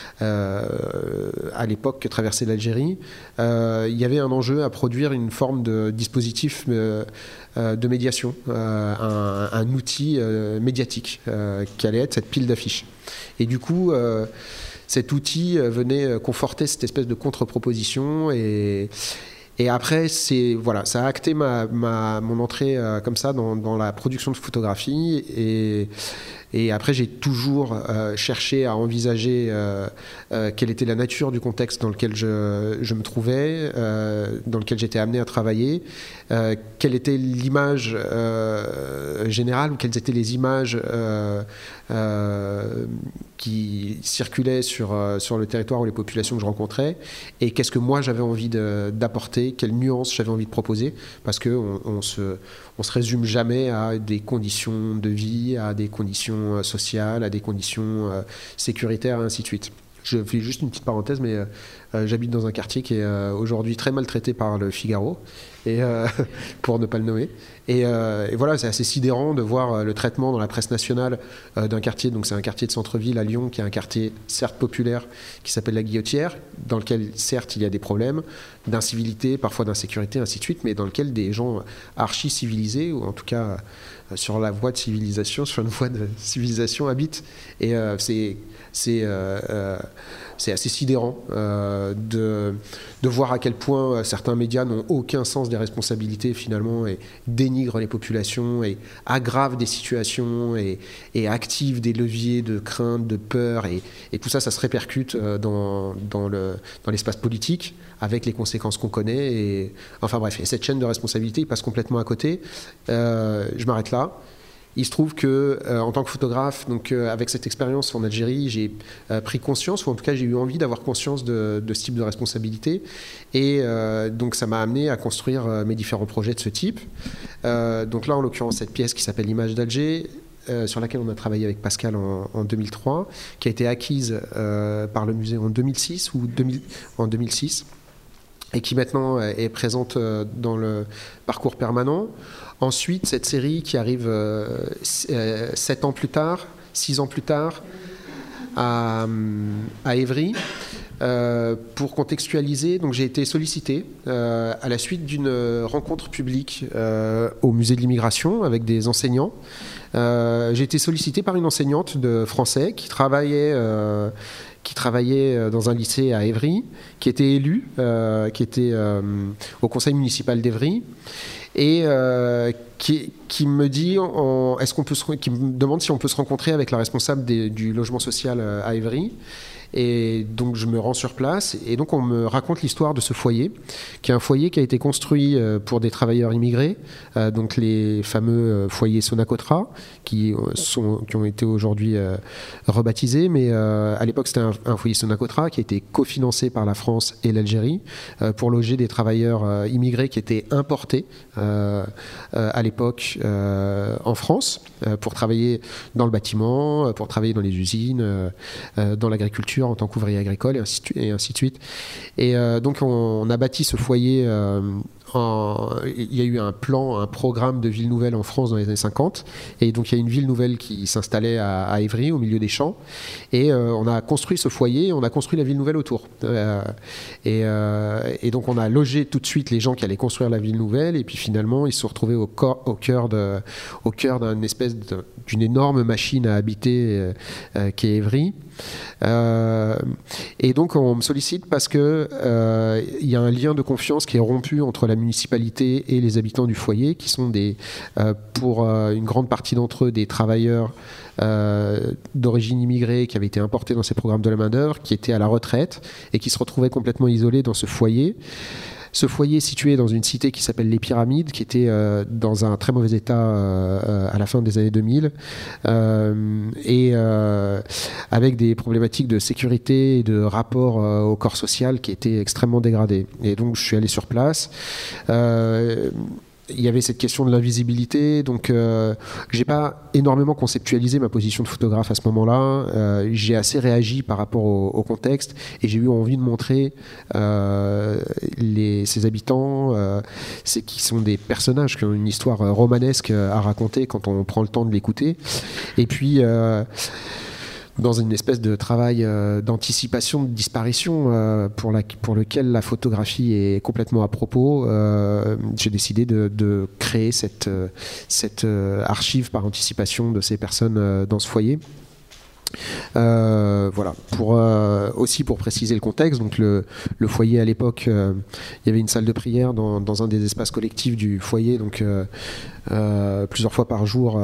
Speaker 4: à l'époque que traversait l'Algérie. Il y avait un enjeu à produire une forme de dispositif de médiation, un outil médiatique qui allait être cette pile d'affiches. Et du coup, cet outil venait conforter cette espèce de contre-proposition, et après, ça a acté mon entrée comme ça dans la production de photographie. Et après, j'ai toujours cherché à envisager quelle était la nature du contexte dans lequel je me trouvais, dans lequel j'étais amené à travailler, quelle était l'image générale, ou quelles étaient les images qui circulaient sur le territoire ou les populations que je rencontrais, et qu'est-ce que moi j'avais envie d'apporter, quelles nuances j'avais envie de proposer, parce qu'on se résume jamais à des conditions de vie, à des conditions sociales, à des conditions sécuritaires, et ainsi de suite. Je fais juste une petite parenthèse, mais j'habite dans un quartier qui est aujourd'hui très maltraité par le Figaro, et pour ne pas le nommer. Et voilà, c'est assez sidérant de voir le traitement dans la presse nationale d'un quartier. Donc c'est un quartier de centre-ville à Lyon, qui est un quartier certes populaire, qui s'appelle la Guillotière, dans lequel certes il y a des problèmes d'incivilité, parfois d'insécurité, ainsi de suite, mais dans lequel des gens archi-civilisés, ou en tout cas sur la voie de civilisation, sur une voie de civilisation habitent. Et c'est assez sidérant de voir à quel point certains médias n'ont aucun sens des responsabilités finalement, et dénigrent les populations, et aggravent des situations, et activent des leviers de crainte, de peur, et tout ça, ça se répercute dans l'espace politique, avec les conséquences qu'on connaît. Et enfin bref, et cette chaîne de responsabilité, il passe complètement à côté. Je m'arrête là. Il se trouve que, en tant que photographe, donc avec cette expérience en Algérie, j'ai pris conscience, ou en tout cas j'ai eu envie d'avoir conscience de ce type de responsabilité, et donc ça m'a amené à construire mes différents projets de ce type. Donc là, en l'occurrence, cette pièce qui s'appelle L'image d'Alger, sur laquelle on a travaillé avec Pascal en 2003, qui a été acquise par le musée en 2006 en 2006, et qui maintenant est présente dans le parcours permanent. Ensuite, cette série qui arrive 6 ans plus tard, à Évry, pour contextualiser. Donc j'ai été sollicité à la suite d'une rencontre publique au musée de l'immigration avec des enseignants. J'ai été sollicité par une enseignante de français qui travaillait dans un lycée à Évry, qui était élue, qui était au conseil municipal d'Évry, et qui me dit, qui me demande si on peut se rencontrer avec la responsable du logement social à Évry. Et donc je me rends sur place, et donc on me raconte l'histoire de ce foyer, qui est un foyer qui a été construit pour des travailleurs immigrés, donc les fameux foyers Sonacotra, qui ont été aujourd'hui rebaptisés, mais à l'époque c'était un foyer Sonacotra qui a été cofinancé par la France et l'Algérie pour loger des travailleurs immigrés qui étaient importés à l'époque en France, pour travailler dans le bâtiment, pour travailler dans les usines, dans l'agriculture en tant qu'ouvrier agricole, et ainsi de suite. Et donc on a bâti ce foyer il y a eu un programme de ville nouvelle en France dans les années 50, et donc il y a une ville nouvelle qui s'installait à Évry, au milieu des champs, et on a construit ce foyer, on a construit la ville nouvelle autour. Et donc on a logé tout de suite les gens qui allaient construire la ville nouvelle, et puis finalement ils se sont retrouvés au cœur d'une énorme machine à habiter qui est Évry. Et donc on me sollicite parce que il y a un lien de confiance qui est rompu entre la municipalité et les habitants du foyer, qui sont pour une grande partie d'entre eux des travailleurs d'origine immigrée qui avaient été importés dans ces programmes de la main-d'œuvre, qui étaient à la retraite et qui se retrouvaient complètement isolés dans ce foyer. Ce foyer est situé dans une cité qui s'appelle Les Pyramides, qui était dans un très mauvais état à la fin des années 2000, et avec des problématiques de sécurité et de rapport au corps social qui étaient extrêmement dégradés. Et donc je suis allé sur place. Il y avait cette question de l'invisibilité, donc j'ai pas énormément conceptualisé ma position de photographe à ce moment-là. J'ai assez réagi par rapport au contexte, et j'ai eu envie de montrer ces habitants, qui sont des personnages qui ont une histoire romanesque à raconter quand on prend le temps de l'écouter. Et puis dans une espèce de travail d'anticipation de disparition pour lequel la photographie est complètement à propos, j'ai décidé de créer cette archive par anticipation de ces personnes dans ce foyer. Voilà, aussi pour préciser le contexte, donc le foyer à l'époque, il y avait une salle de prière dans un des espaces collectifs du foyer, donc plusieurs fois par jour,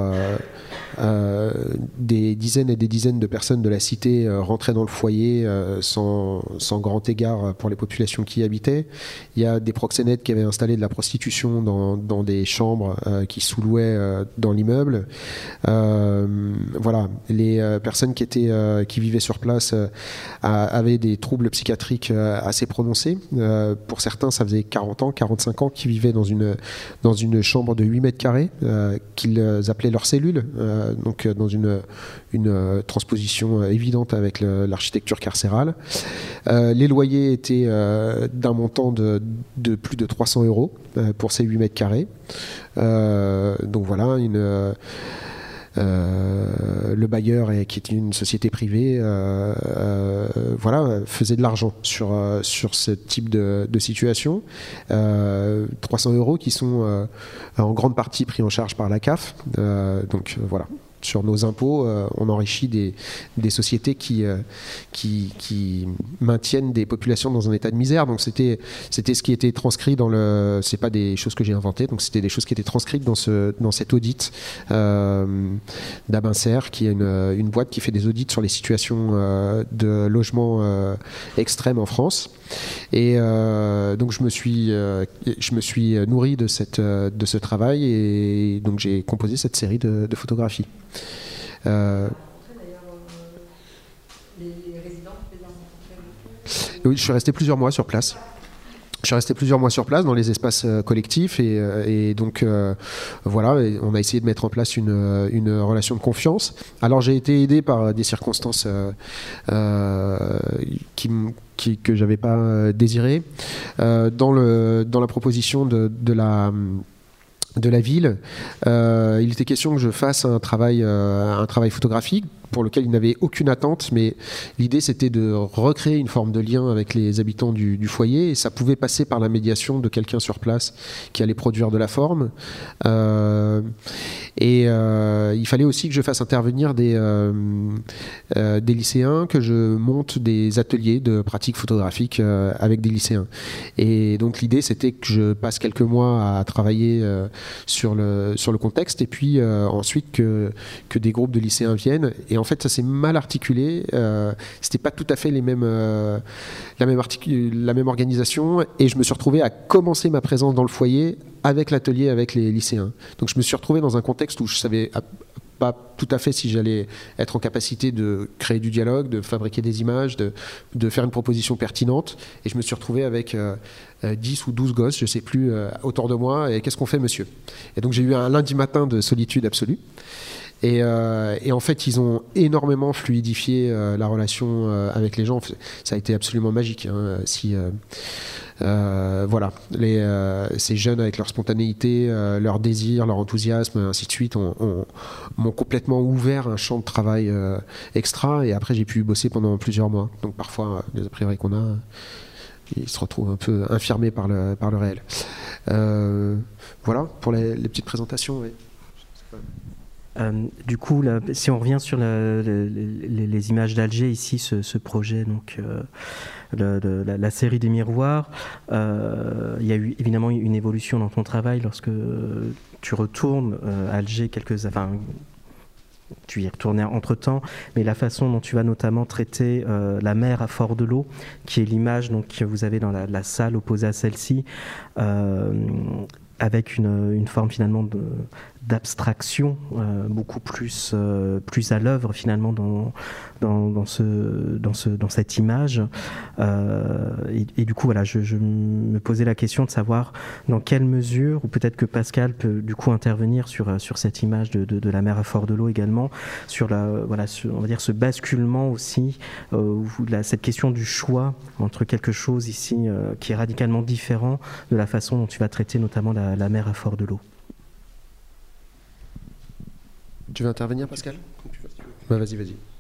Speaker 4: des dizaines et des dizaines de personnes de la cité rentraient dans le foyer sans grand égard pour les populations qui y habitaient. Il y a des proxénètes qui avaient installé de la prostitution dans des chambres qui sous-louaient dans l'immeuble. Voilà, les personnes qui vivaient sur place avaient des troubles psychiatriques assez prononcés. Pour certains, ça faisait 40 ans, 45 ans qu'ils vivaient dans une chambre de 8 mètres carrés qu'ils appelaient leur cellule, donc dans une transposition évidente avec l'architecture carcérale. Les loyers étaient d'un montant de plus de 300 € pour ces 8 mètres carrés. Donc voilà, le bailleur, qui est une société privée, faisait de l'argent sur ce type de situation. 300 € qui sont en grande partie pris en charge par la CAF. Donc voilà. Sur nos impôts, on enrichit des sociétés qui maintiennent des populations dans un état de misère. Donc c'était ce qui était transcrit c'est pas des choses que j'ai inventées, donc c'était des choses qui étaient transcrites dans cet audit d'Abinser, qui est une boîte qui fait des audits sur les situations de logement extrêmes en France. Et donc je me suis nourri de ce travail, et donc j'ai composé cette série de photographies. Les résidents, oui, je suis resté plusieurs mois sur place. Dans les espaces collectifs, et donc voilà, on a essayé de mettre en place une relation de confiance. Alors j'ai été aidé par des circonstances que j'avais pas désirées. Dans la proposition de la ville, il était question que je fasse un travail photographique pour lequel il n'avait aucune attente, mais l'idée c'était de recréer une forme de lien avec les habitants du foyer, et ça pouvait passer par la médiation de quelqu'un sur place qui allait produire de la forme. Il fallait aussi que je fasse intervenir des lycéens, que je monte des ateliers de pratique photographique avec des lycéens. Et donc l'idée c'était que je passe quelques mois à travailler sur le contexte, et puis ensuite que des groupes de lycéens viennent. Et en fait, ça s'est mal articulé. C'était pas tout à fait la même organisation, et je me suis retrouvé à commencer ma présence dans le foyer avec l'atelier avec les lycéens. Donc je me suis retrouvé dans un contexte où je savais pas tout à fait si j'allais être en capacité de créer du dialogue, de fabriquer des images, de faire une proposition pertinente. Et je me suis retrouvé avec 10 ou 12 gosses, je sais plus, autour de moi. Et qu'est-ce qu'on fait, monsieur? Et donc j'ai eu un lundi matin de solitude absolue. Et en fait, ils ont énormément fluidifié la relation avec les gens. Ça a été absolument magique. Voilà, ces jeunes avec leur spontanéité, leur désir, leur enthousiasme, ainsi de suite, m'ont complètement ouvert un champ de travail extra, et après j'ai pu bosser pendant plusieurs mois. Donc parfois, les a priori qu'on a, ils se retrouvent un peu infirmés par le réel. Voilà pour les petites présentations. Oui.
Speaker 2: Du coup, là, si on revient sur les images d'Alger, ici, ce projet, donc la série des miroirs, il y a eu évidemment une évolution dans ton travail lorsque tu retournes à Alger tu y es retourné entre-temps, mais la façon dont tu vas notamment traiter la mer à fort de l'eau, qui est l'image donc, que vous avez dans la salle opposée à celle-ci, avec une forme finalement d'abstraction beaucoup plus à l'œuvre finalement dans cette image. Et du coup, voilà, je me posais la question de savoir dans quelle mesure, ou peut-être que Pascal peut du coup intervenir sur cette image de la mer à fort de l'eau également, sur on va dire ce basculement aussi, cette question du choix entre quelque chose ici qui est radicalement différent de la façon dont tu vas traiter notamment la mer à fort de l'eau.
Speaker 4: Tu veux intervenir, Pascal ? Vas-y.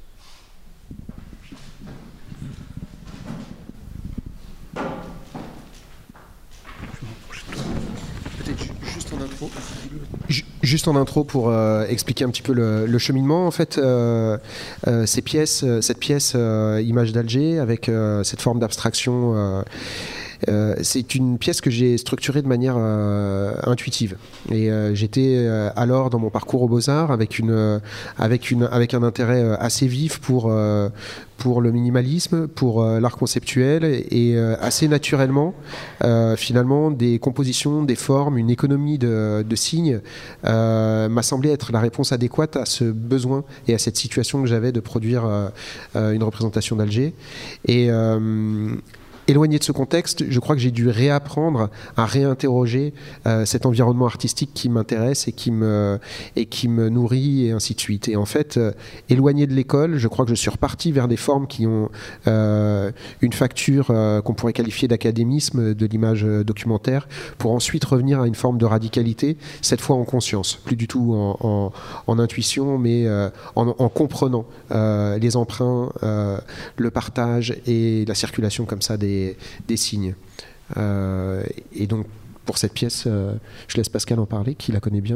Speaker 4: Peut-être juste en intro pour expliquer un petit peu le cheminement. En fait, cette pièce Image d'Alger, avec cette forme d'abstraction, c'est une pièce que j'ai structurée de manière intuitive. Et j'étais alors dans mon parcours aux Beaux-Arts avec un intérêt assez vif pour le minimalisme, pour l'art conceptuel, et assez naturellement, finalement, des compositions, des formes, une économie de signes m'a semblé être la réponse adéquate à ce besoin et à cette situation que j'avais de produire une représentation d'Alger. Et éloigné de ce contexte, je crois que j'ai dû réapprendre à réinterroger cet environnement artistique qui m'intéresse et qui me nourrit, et ainsi de suite. Et en fait, éloigné de l'école, je crois que je suis reparti vers des formes qui ont une facture qu'on pourrait qualifier d'académisme de l'image documentaire, pour ensuite revenir à une forme de radicalité, cette fois en conscience, plus du tout en intuition, mais en comprenant les emprunts, le partage et la circulation comme ça des signes. Et donc, pour cette pièce, je laisse Pascal en parler, qui la connaît bien.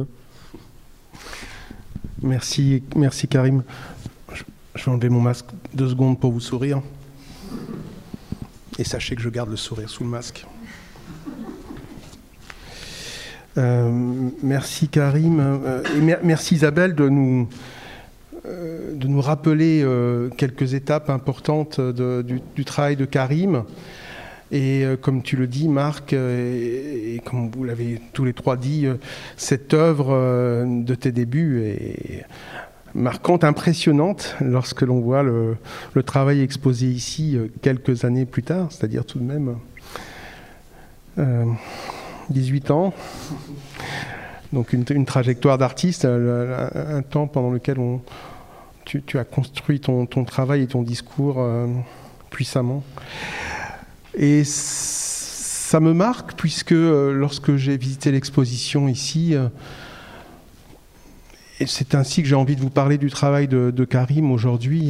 Speaker 5: Merci Karim. Je vais enlever mon masque 2 secondes pour vous sourire. Et sachez que je garde le sourire sous le masque. Merci Karim. Et merci Isabelle de nous rappeler quelques étapes importantes du travail de Karim. Et comme tu le dis, Marc, et comme vous l'avez tous les trois dit, cette œuvre de tes débuts est marquante, impressionnante, lorsque l'on voit le travail exposé ici quelques années plus tard, c'est-à-dire tout de même 18 ans. Donc une trajectoire d'artiste, un temps pendant lequel tu as construit ton travail et ton discours puissamment. Et ça me marque, puisque lorsque j'ai visité l'exposition ici, et c'est ainsi que j'ai envie de vous parler du travail de Karim aujourd'hui.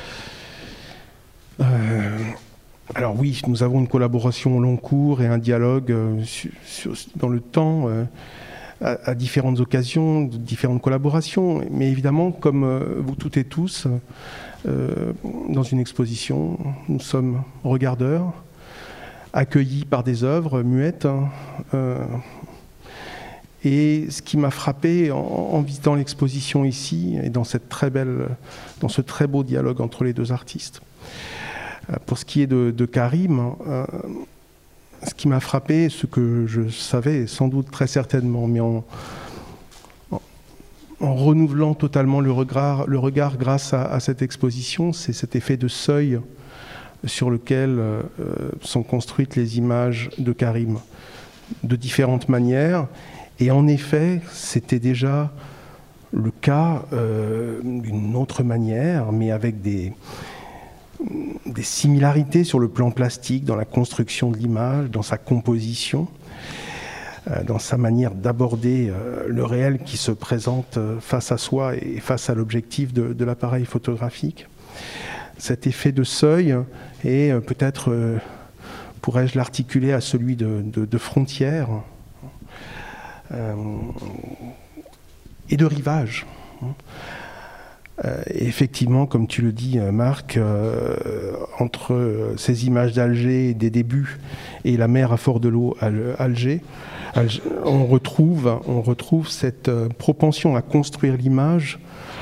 Speaker 5: Alors oui, nous avons une collaboration au long cours et un dialogue dans le temps, à différentes occasions, différentes collaborations, mais évidemment, comme vous toutes et tous, dans une exposition, nous sommes regardeurs, accueillis par des œuvres muettes. Et ce qui m'a frappé en visitant l'exposition ici, et dans ce très beau dialogue entre les deux artistes, pour ce qui est de Karim, ce qui m'a frappé, ce que je savais sans doute très certainement, mais en renouvelant totalement le regard grâce à cette exposition, c'est cet effet de seuil sur lequel sont construites les images de Karim, de différentes manières. Et en effet, c'était déjà le cas d'une autre manière, mais avec des des similarités sur le plan plastique, dans la construction de l'image, dans sa composition, dans sa manière d'aborder le réel qui se présente face à soi et face à l'objectif de l'appareil photographique. Cet effet de seuil est peut-être, pourrais-je l'articuler à celui de frontière et de rivage. Et effectivement, comme tu le dis, Marc, entre ces images d'Alger des débuts et la mer à fort de l'eau Alger, on retrouve cette propension à construire l'image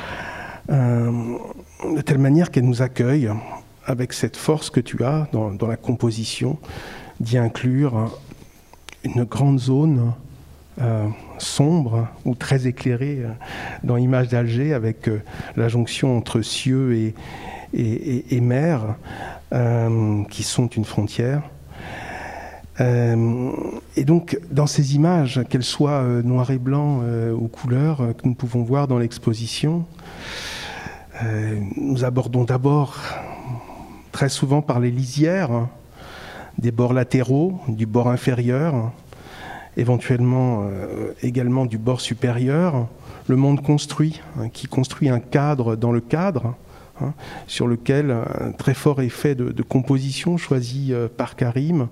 Speaker 5: de telle manière qu'elle nous accueille avec cette force que tu as dans la composition d'y inclure une grande zone sombre ou très éclairée dans l'image d'Alger, avec la jonction entre cieux et mer qui sont une frontière. Et donc dans ces images, qu'elles soient noir et blanc ou couleur, que nous pouvons voir dans l'exposition, nous abordons d'abord très souvent par les lisières des bords latéraux, du bord inférieur, éventuellement également du bord supérieur, le monde construit, qui construit un cadre dans le cadre, sur lequel un très fort effet de composition choisi par Karim,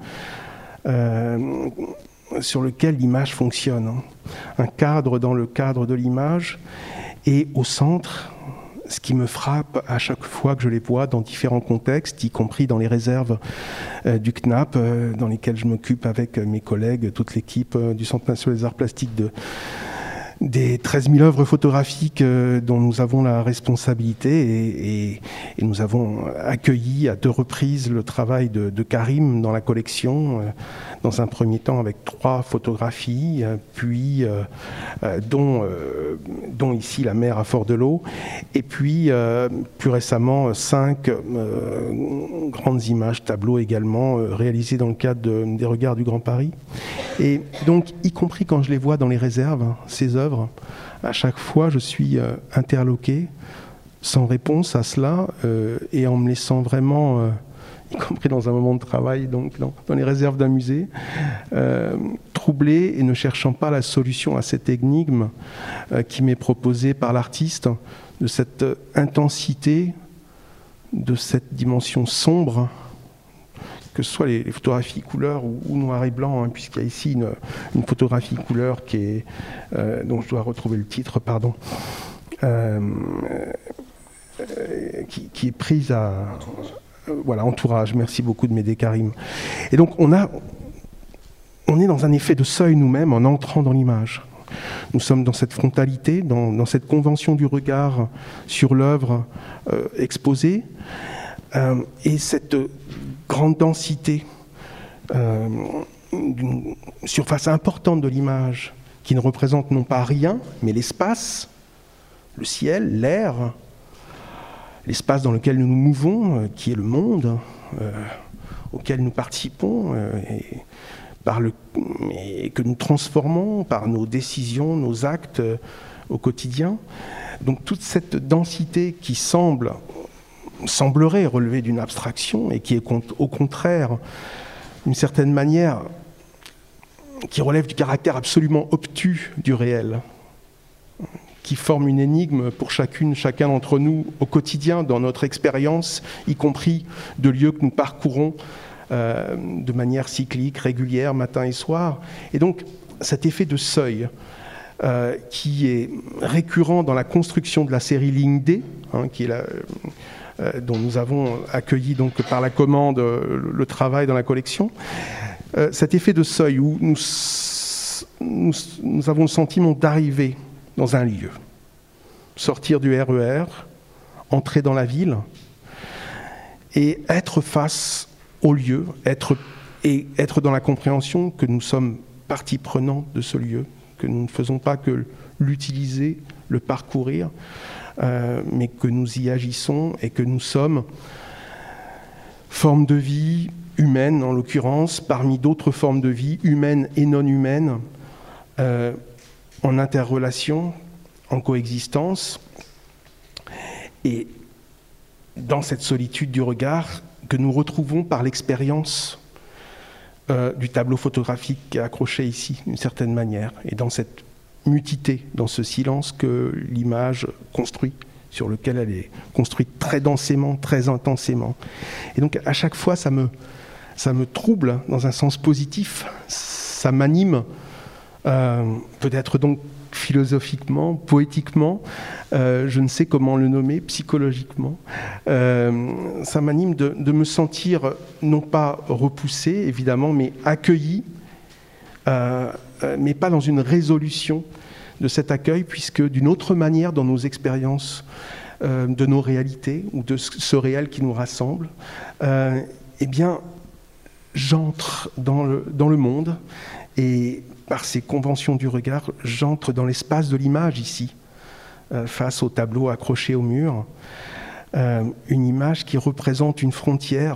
Speaker 5: sur lequel l'image fonctionne. Un cadre dans le cadre de l'image, et au centre, ce qui me frappe à chaque fois que je les vois dans différents contextes, y compris dans les réserves du CNAP, dans lesquelles je m'occupe avec mes collègues, toute l'équipe du Centre national des arts plastiques, des 13 000 œuvres photographiques dont nous avons la responsabilité, et nous avons accueilli à 2 reprises le travail de Karim dans la collection, dans un premier temps avec 3 photographies, puis dont ici la mer à fort de l'eau, et puis plus récemment 5 grandes images, tableaux également, réalisés dans le cadre des Regards du Grand Paris. Et donc, y compris quand je les vois dans les réserves, ces œuvres, à chaque fois je suis interloqué, sans réponse à cela, et en me laissant vraiment, y compris dans un moment de travail, donc dans les réserves d'un musée, troublé et ne cherchant pas la solution à cette énigme qui m'est proposée par l'artiste, de cette intensité, de cette dimension sombre, que ce soit les photographies couleur ou noir et blanc, puisqu'il y a ici une photographie couleur qui est, dont je dois retrouver le titre, pardon, qui est prise à... Voilà, Entourage, merci beaucoup de m'aider, Karim. Et donc on est dans un effet de seuil nous-mêmes en entrant dans l'image. Nous sommes dans cette frontalité, dans cette convention du regard sur l'œuvre exposée, et cette grande densité d'une surface importante de l'image qui ne représente non pas rien, mais l'espace, le ciel, l'air, l'espace dans lequel nous nous mouvons, qui est le monde auquel nous participons et que nous transformons par nos décisions, nos actes au quotidien. Donc toute cette densité qui semblerait relever d'une abstraction et qui est au contraire, d'une certaine manière, qui relève du caractère absolument obtus du réel, qui forme une énigme pour chacun d'entre nous au quotidien, dans notre expérience, y compris de lieux que nous parcourons de manière cyclique, régulière, matin et soir. Et donc cet effet de seuil qui est récurrent dans la construction de la série Ligne D, qui est dont nous avons accueilli donc par la commande le travail dans la collection, cet effet de seuil où nous avons le sentiment d'arriver dans un lieu, sortir du RER, entrer dans la ville et être face au lieu, être dans la compréhension que nous sommes partie prenante de ce lieu, que nous ne faisons pas que l'utiliser, le parcourir, mais que nous y agissons et que nous sommes forme de vie humaine, en l'occurrence, parmi d'autres formes de vie, humaines et non humaines, en interrelation, en coexistence. Et dans cette solitude du regard que nous retrouvons par l'expérience du tableau photographique qui est accroché ici, d'une certaine manière, et dans cette mutité, dans ce silence que l'image construit, sur lequel elle est construite très densément, très intensément. Et donc à chaque fois, ça me trouble dans un sens positif, ça m'anime, peut-être donc philosophiquement, poétiquement, je ne sais comment le nommer, psychologiquement. Ça m'anime de me sentir non pas repoussé, évidemment, mais accueilli, mais pas dans une résolution de cet accueil, puisque d'une autre manière, dans nos expériences de nos réalités, ou de ce réel qui nous rassemble, eh bien, j'entre dans le monde, et par ces conventions du regard, j'entre dans l'espace de l'image ici, face au tableau accroché au mur, une image qui représente une frontière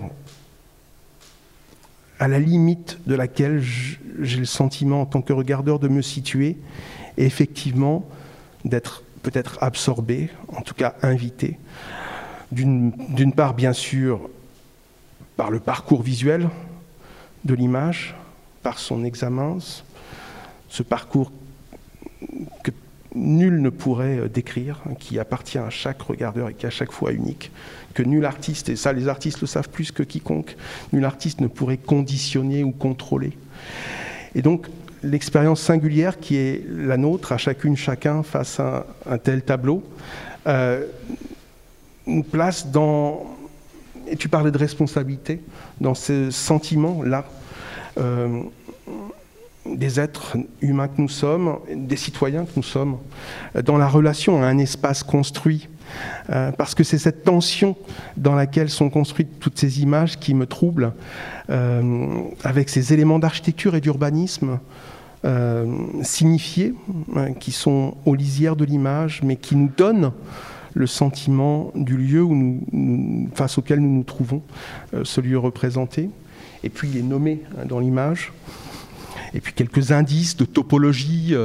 Speaker 5: à la limite de laquelle j'ai le sentiment en tant que regardeur de me situer et effectivement d'être peut-être absorbé, en tout cas invité, d'une part bien sûr par le parcours visuel de l'image, par son examen, ce parcours que nul ne pourrait décrire, qui appartient à chaque regardeur et qui est à chaque fois unique, que nul artiste, et ça les artistes le savent plus que quiconque, nul artiste ne pourrait conditionner ou contrôler. Et donc l'expérience singulière qui est la nôtre, à chacune, chacun, face à un tel tableau, nous place dans, et tu parlais de responsabilité, dans ce sentiment-là, des êtres humains que nous sommes, des citoyens que nous sommes, dans la relation à un espace construit. Parce que c'est cette tension dans laquelle sont construites toutes ces images qui me troublent, avec ces éléments d'architecture et d'urbanisme signifiés, qui sont aux lisières de l'image, mais qui nous donnent le sentiment du lieu face auquel nous nous trouvons, ce lieu représenté. Et puis il est nommé dans l'image. Et puis quelques indices de topologie,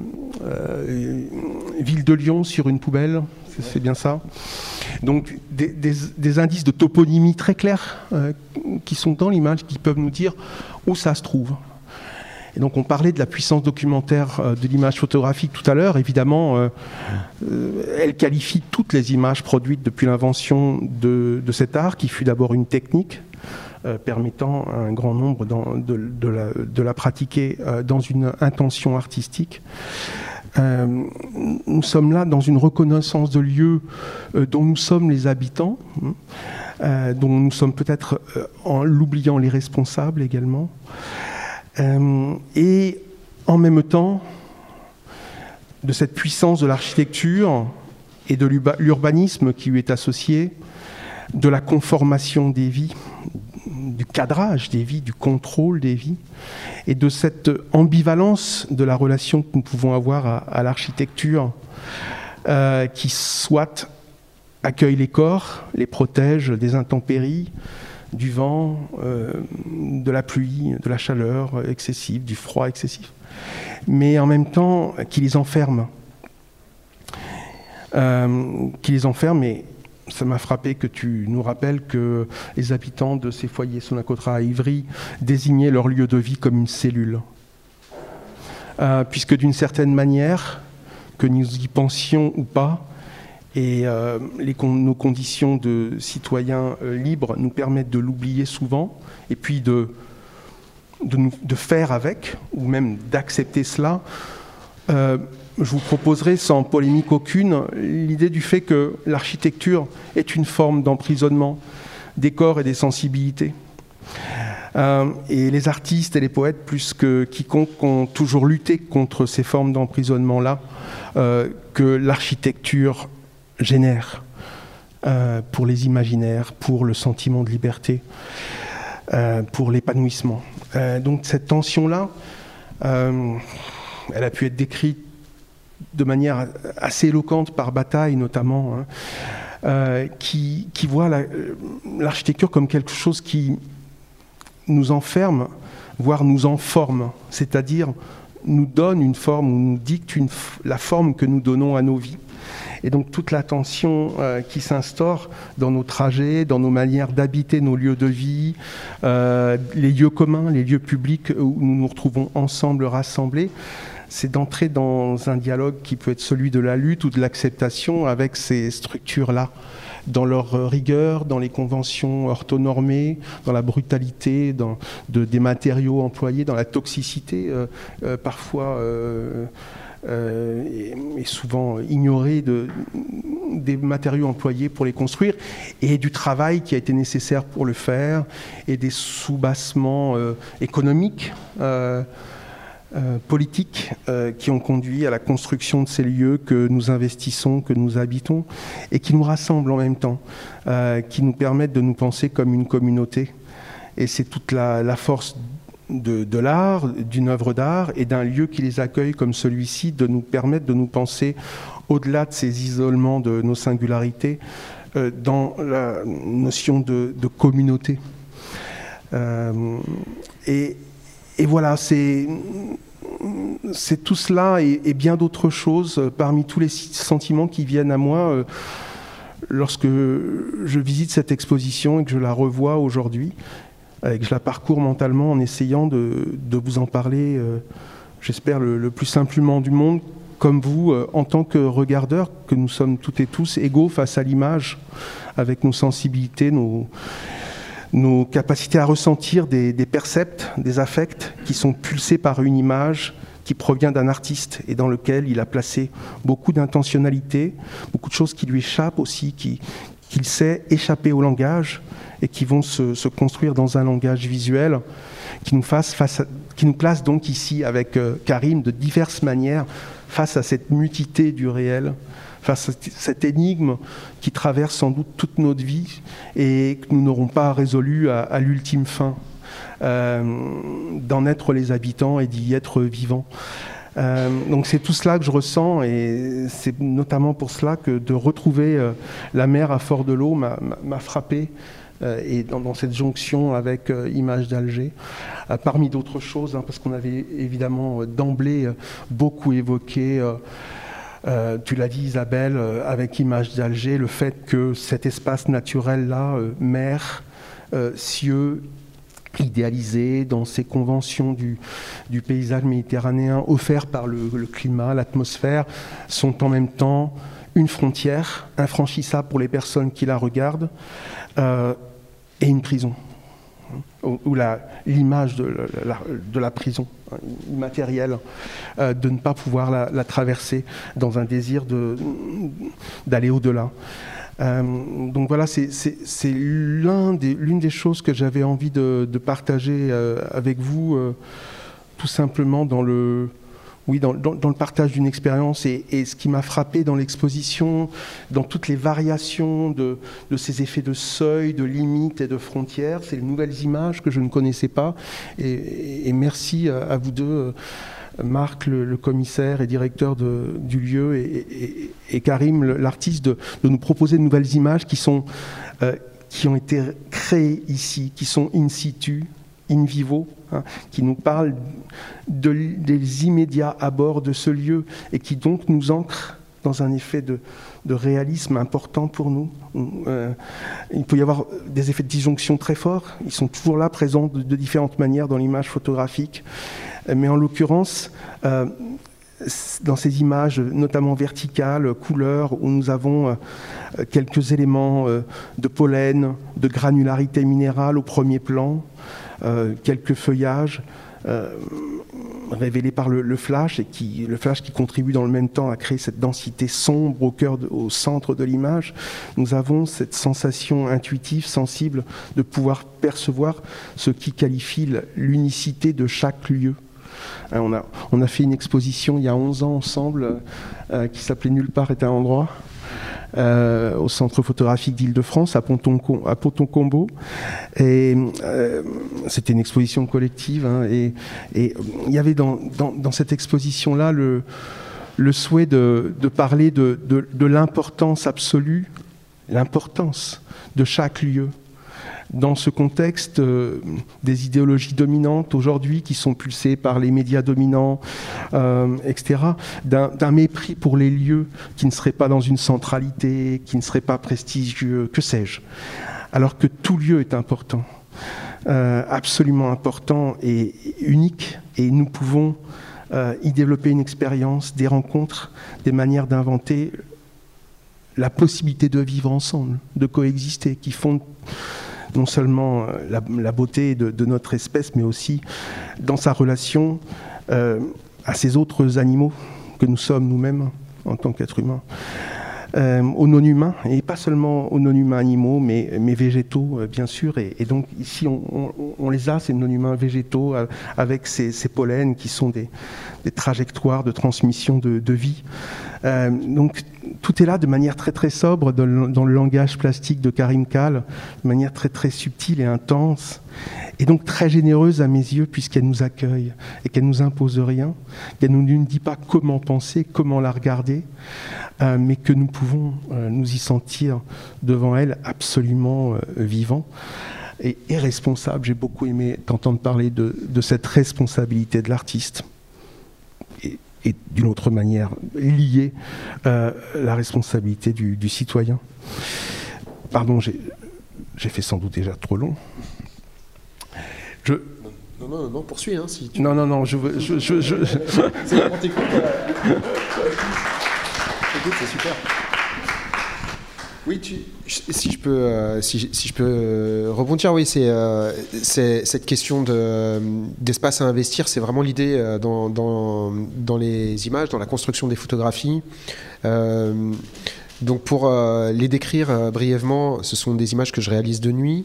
Speaker 5: ville de Lyon sur une poubelle, c'est bien ça. Donc des indices de toponymie très clairs qui sont dans l'image, qui peuvent nous dire où ça se trouve. Et donc on parlait de la puissance documentaire de l'image photographique tout à l'heure. Évidemment, elle qualifie toutes les images produites depuis l'invention de cet art, qui fut d'abord une technique, permettant à un grand nombre de la pratiquer dans une intention artistique. Nous sommes là dans une reconnaissance de lieux dont nous sommes les habitants, dont nous sommes peut-être, en l'oubliant, les responsables également. Et en même temps, de cette puissance de l'architecture et de l'urbanisme qui lui est associé, de la conformation des vies, du cadrage des vies, du contrôle des vies, et de cette ambivalence de la relation que nous pouvons avoir à l'architecture, qui soit accueille les corps, les protège des intempéries, du vent, de la pluie, de la chaleur excessive, du froid excessif, mais en même temps qui les enferme. Et ça m'a frappé que tu nous rappelles que les habitants de ces foyers Sonacotra à Ivry désignaient leur lieu de vie comme une cellule. Puisque d'une certaine manière, que nous y pensions ou pas, et nos conditions de citoyens libres nous permettent de l'oublier souvent, et puis de faire avec, ou même d'accepter cela. Je vous proposerai, sans polémique aucune, l'idée du fait que l'architecture est une forme d'emprisonnement des corps et des sensibilités. Et les artistes et les poètes, plus que quiconque, ont toujours lutté contre ces formes d'emprisonnement-là que l'architecture génère pour les imaginaires, pour le sentiment de liberté, pour l'épanouissement. Donc cette tension-là, elle a pu être décrite de manière assez éloquente par Bataille notamment, qui voit l'architecture comme quelque chose qui nous enferme, voire nous enforme, c'est-à-dire nous donne une forme, ou nous dicte la forme que nous donnons à nos vies. Et donc toute l'attention qui s'instaure dans nos trajets, dans nos manières d'habiter nos lieux de vie, les lieux communs, les lieux publics où nous nous retrouvons ensemble, rassemblés, c'est d'entrer dans un dialogue qui peut être celui de la lutte ou de l'acceptation avec ces structures-là, dans leur rigueur, dans les conventions orthonormées, dans la brutalité des matériaux employés, dans la toxicité parfois et souvent ignorée des matériaux employés pour les construire, et du travail qui a été nécessaire pour le faire, et des soubassements économiques, politiques qui ont conduit à la construction de ces lieux que nous investissons, que nous habitons, et qui nous rassemblent en même temps, qui nous permettent de nous penser comme une communauté. Et c'est toute la force de l'art, d'une œuvre d'art et d'un lieu qui les accueille comme celui-ci, de nous permettre de nous penser au-delà de ces isolements de nos singularités, dans la notion de communauté. Et voilà, c'est tout cela et bien d'autres choses parmi tous les sentiments qui viennent à moi lorsque je visite cette exposition et que je la revois aujourd'hui, et que je la parcours mentalement en essayant de vous en parler, j'espère, le plus simplement du monde, comme vous, en tant que regardeurs, que nous sommes toutes et tous égaux face à l'image, avec nos sensibilités, nos capacités à ressentir des percepts, des affects qui sont pulsés par une image qui provient d'un artiste et dans lequel il a placé beaucoup d'intentionnalité, beaucoup de choses qui lui échappent aussi, qu'il sait échapper au langage et qui vont se construire dans un langage visuel qui nous place donc ici avec Karim de diverses manières face à cette mutité du réel, face à cette énigme qui traverse sans doute toute notre vie et que nous n'aurons pas résolu à l'ultime fin, d'en être les habitants et d'y être vivants. Donc c'est tout cela que je ressens et c'est notamment pour cela que de retrouver la mer à Fort-de-l'Eau m'a frappé, et dans cette jonction avec Images d'Alger, parmi d'autres choses, parce qu'on avait évidemment d'emblée beaucoup évoqué, tu l'as dit Isabelle, avec Images d'Alger, le fait que cet espace naturel-là, mer, cieux, idéalisé dans ces conventions du paysage méditerranéen offert par le climat, l'atmosphère, sont en même temps une frontière infranchissable pour les personnes qui la regardent, et une prison, ou l'image de la prison immatérielle, de ne pas pouvoir la traverser dans un désir d'aller au-delà. Donc voilà, c'est l'une des choses que j'avais envie de partager avec vous, tout simplement dans le partage d'une expérience et ce qui m'a frappé dans l'exposition, dans toutes les variations de ces effets de seuil, de limites et de frontières, c'est les nouvelles images que je ne connaissais pas et merci à vous deux, Marc, le commissaire et directeur du lieu, et Karim, l'artiste, de nous proposer de nouvelles images qui ont été créées ici, qui sont in situ, in vivo, qui nous parlent des immédiats abords de ce lieu et qui donc nous ancrent dans un effet de réalisme important pour nous. Il peut y avoir des effets de disjonction très forts, ils sont toujours là, présents de différentes manières dans l'image photographique, mais en l'occurrence, dans ces images, notamment verticales, couleurs, où nous avons quelques éléments de pollen, de granularité minérale au premier plan, quelques feuillages révélés par le flash, le flash qui contribue dans le même temps à créer cette densité sombre au centre de l'image. Nous avons cette sensation intuitive, sensible, de pouvoir percevoir ce qui qualifie l'unicité de chaque lieu. On a fait une exposition il y a 11 ans ensemble qui s'appelait Nulle part est un endroit, au Centre photographique d'Île-de-France, à Ponton-Combo. Et c'était une exposition collective. Et il y avait dans cette exposition-là le souhait de parler de l'importance absolue, l'importance de chaque lieu. dans ce contexte des idéologies dominantes aujourd'hui qui sont pulsées par les médias dominants, etc., d'un mépris pour les lieux qui ne seraient pas dans une centralité, qui ne seraient pas prestigieux, que sais-je, alors que tout lieu est important, absolument important et unique, et nous pouvons y développer une expérience, des rencontres, des manières d'inventer la possibilité de vivre ensemble, de coexister, qui font non seulement la beauté de notre espèce, mais aussi dans sa relation à ces autres animaux que nous sommes nous-mêmes en tant qu'êtres humains. Aux non-humains, et pas seulement aux non-humains animaux, mais végétaux, bien sûr. Et donc ici, on les a, ces non-humains végétaux, avec ces pollens qui sont des trajectoires de transmission de vie. Donc tout est là de manière très très sobre dans le langage plastique de Karim Kall, de manière très très subtile et intense, et donc très généreuse à mes yeux, puisqu'elle nous accueille et qu'elle nous impose rien, qu'elle ne nous dit pas comment penser, comment la regarder, mais que nous pouvons nous y sentir devant elle absolument vivant et responsable. J'ai beaucoup aimé t'entendre parler de cette responsabilité de l'artiste. Et d'une autre manière, lier la responsabilité du citoyen. Pardon, j'ai fait sans doute déjà trop long.
Speaker 4: Non, poursuis. Hein, si tu...
Speaker 5: Non, je veux...
Speaker 4: C'est bon, t'écoutes. Écoute, c'est super. Oui, si je peux rebondir, oui, c'est cette question d'espace à investir, c'est vraiment l'idée dans les images, dans la construction des photographies. Donc pour les décrire brièvement, ce sont des images que je réalise de nuit.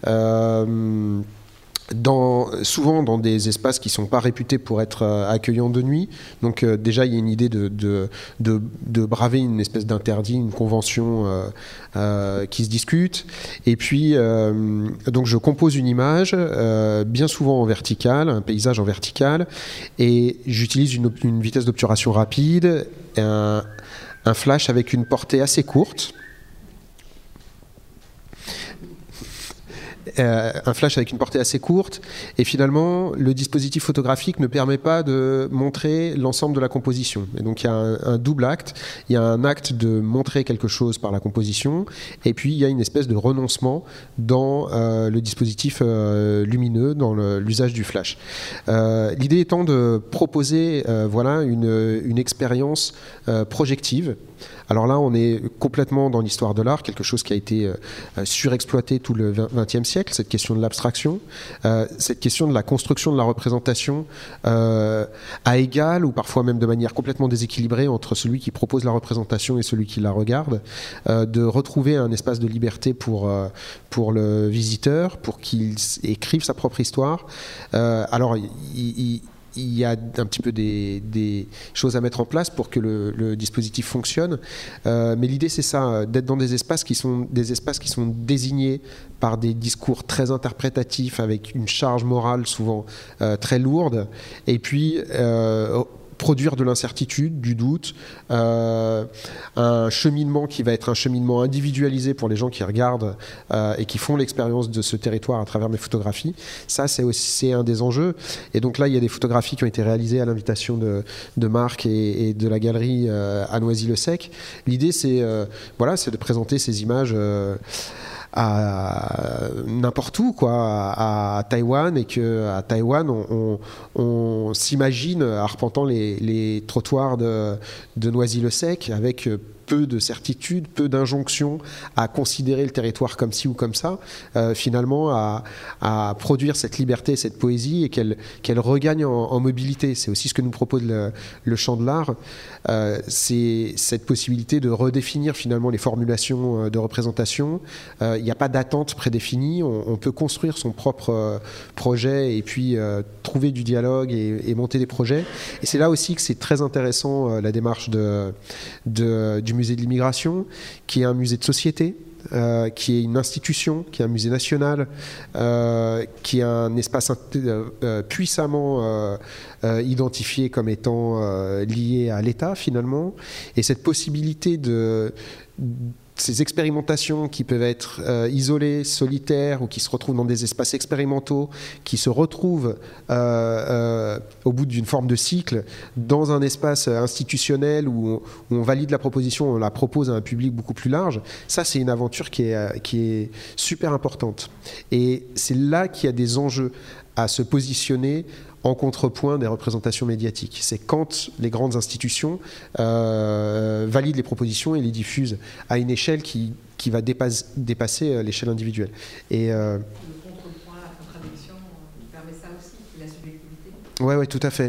Speaker 4: Souvent dans des espaces qui ne sont pas réputés pour être accueillants de nuit. Donc déjà, il y a une idée de braver une espèce d'interdit, une convention qui se discute. Et puis, donc je compose une image, bien souvent en verticale, un paysage en verticale, et j'utilise une vitesse d'obturation rapide, un flash avec une portée assez courte. Un flash avec une portée assez courte, et finalement le dispositif photographique ne permet pas de montrer l'ensemble de la composition. Et donc il y a un double acte. Il y a un acte de montrer quelque chose par la composition, et puis il y a une espèce de renoncement dans le dispositif lumineux, dans l'usage du flash. L'idée étant de proposer une expérience projective. Alors là, on est complètement dans l'histoire de l'art, quelque chose qui a été surexploité tout le XXe siècle, cette question de l'abstraction, cette question de la construction de la représentation à égal ou parfois même de manière complètement déséquilibrée entre celui qui propose la représentation et celui qui la regarde, de retrouver un espace de liberté pour le visiteur, pour qu'il écrive sa propre histoire. Alors, il y a un petit peu des choses à mettre en place pour que le dispositif fonctionne. Mais l'idée, c'est ça, d'être dans des espaces qui sont désignés par des discours très interprétatifs, avec une charge morale souvent très lourde, et puis produire de l'incertitude, du doute, un cheminement qui va être un cheminement individualisé pour les gens qui regardent et qui font l'expérience de ce territoire à travers mes photographies. Ça, c'est un des enjeux. Et donc là, il y a des photographies qui ont été réalisées à l'invitation de Marc et de la galerie à Noisy-le-Sec. L'idée, c'est de présenter ces images à n'importe où, à Taïwan, et qu'à Taïwan, on s'imagine arpentant les trottoirs de Noisy-le-Sec avec peu de certitude, peu d'injonctions à considérer le territoire comme ci ou comme ça, finalement à produire cette liberté, cette poésie, et qu'elle regagne en mobilité. C'est aussi ce que nous propose le champ de l'art, c'est cette possibilité de redéfinir finalement les formulations de représentation. Il n'y a pas d'attente prédéfinie, on peut construire son propre projet et puis trouver du dialogue et monter des projets. Et c'est là aussi que c'est très intéressant la démarche du musée de l'immigration, qui est un musée de société, qui est une institution, qui est un musée national, qui est un espace puissamment identifié comme étant lié à l'État finalement. Et cette possibilité ces expérimentations qui peuvent être isolées, solitaires, ou qui se retrouvent dans des espaces expérimentaux, qui se retrouvent au bout d'une forme de cycle dans un espace institutionnel où on valide la proposition, on la propose à un public beaucoup plus large, ça c'est une aventure qui est super importante. Et c'est là qu'il y a des enjeux à se positionner en contrepoint des représentations médiatiques. C'est quand les grandes institutions valident les propositions et les diffusent à une échelle qui va dépasser l'échelle individuelle. Et,
Speaker 3: le contrepoint, la contradiction, il permet ça aussi, la subjectivité.
Speaker 4: Oui, tout à fait.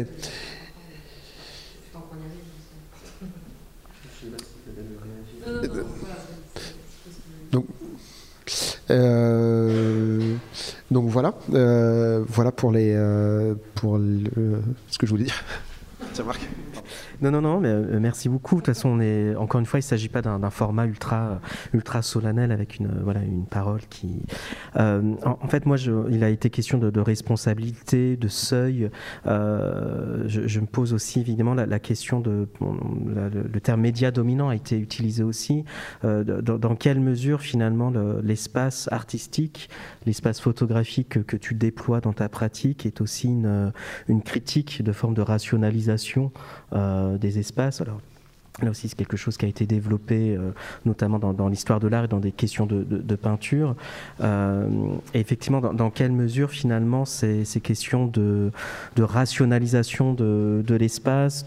Speaker 4: Donc voilà, voilà pour ce que je voulais dire. Tiens, Marc.
Speaker 2: Non, mais merci beaucoup. De toute façon, encore une fois, il ne s'agit pas d'un format ultra solennel avec une parole qui... en fait, moi, il a été question de responsabilité, de seuil. Je me pose aussi, évidemment, la question le terme média dominant a été utilisé aussi. Dans quelle mesure, finalement, l'espace artistique, l'espace photographique que tu déploies dans ta pratique est aussi une critique de forme de rationalisation des espaces. Alors, là aussi, c'est quelque chose qui a été développé notamment dans l'histoire de l'art et dans des questions de peinture. Et effectivement, dans quelle mesure, finalement, ces questions de rationalisation de l'espace,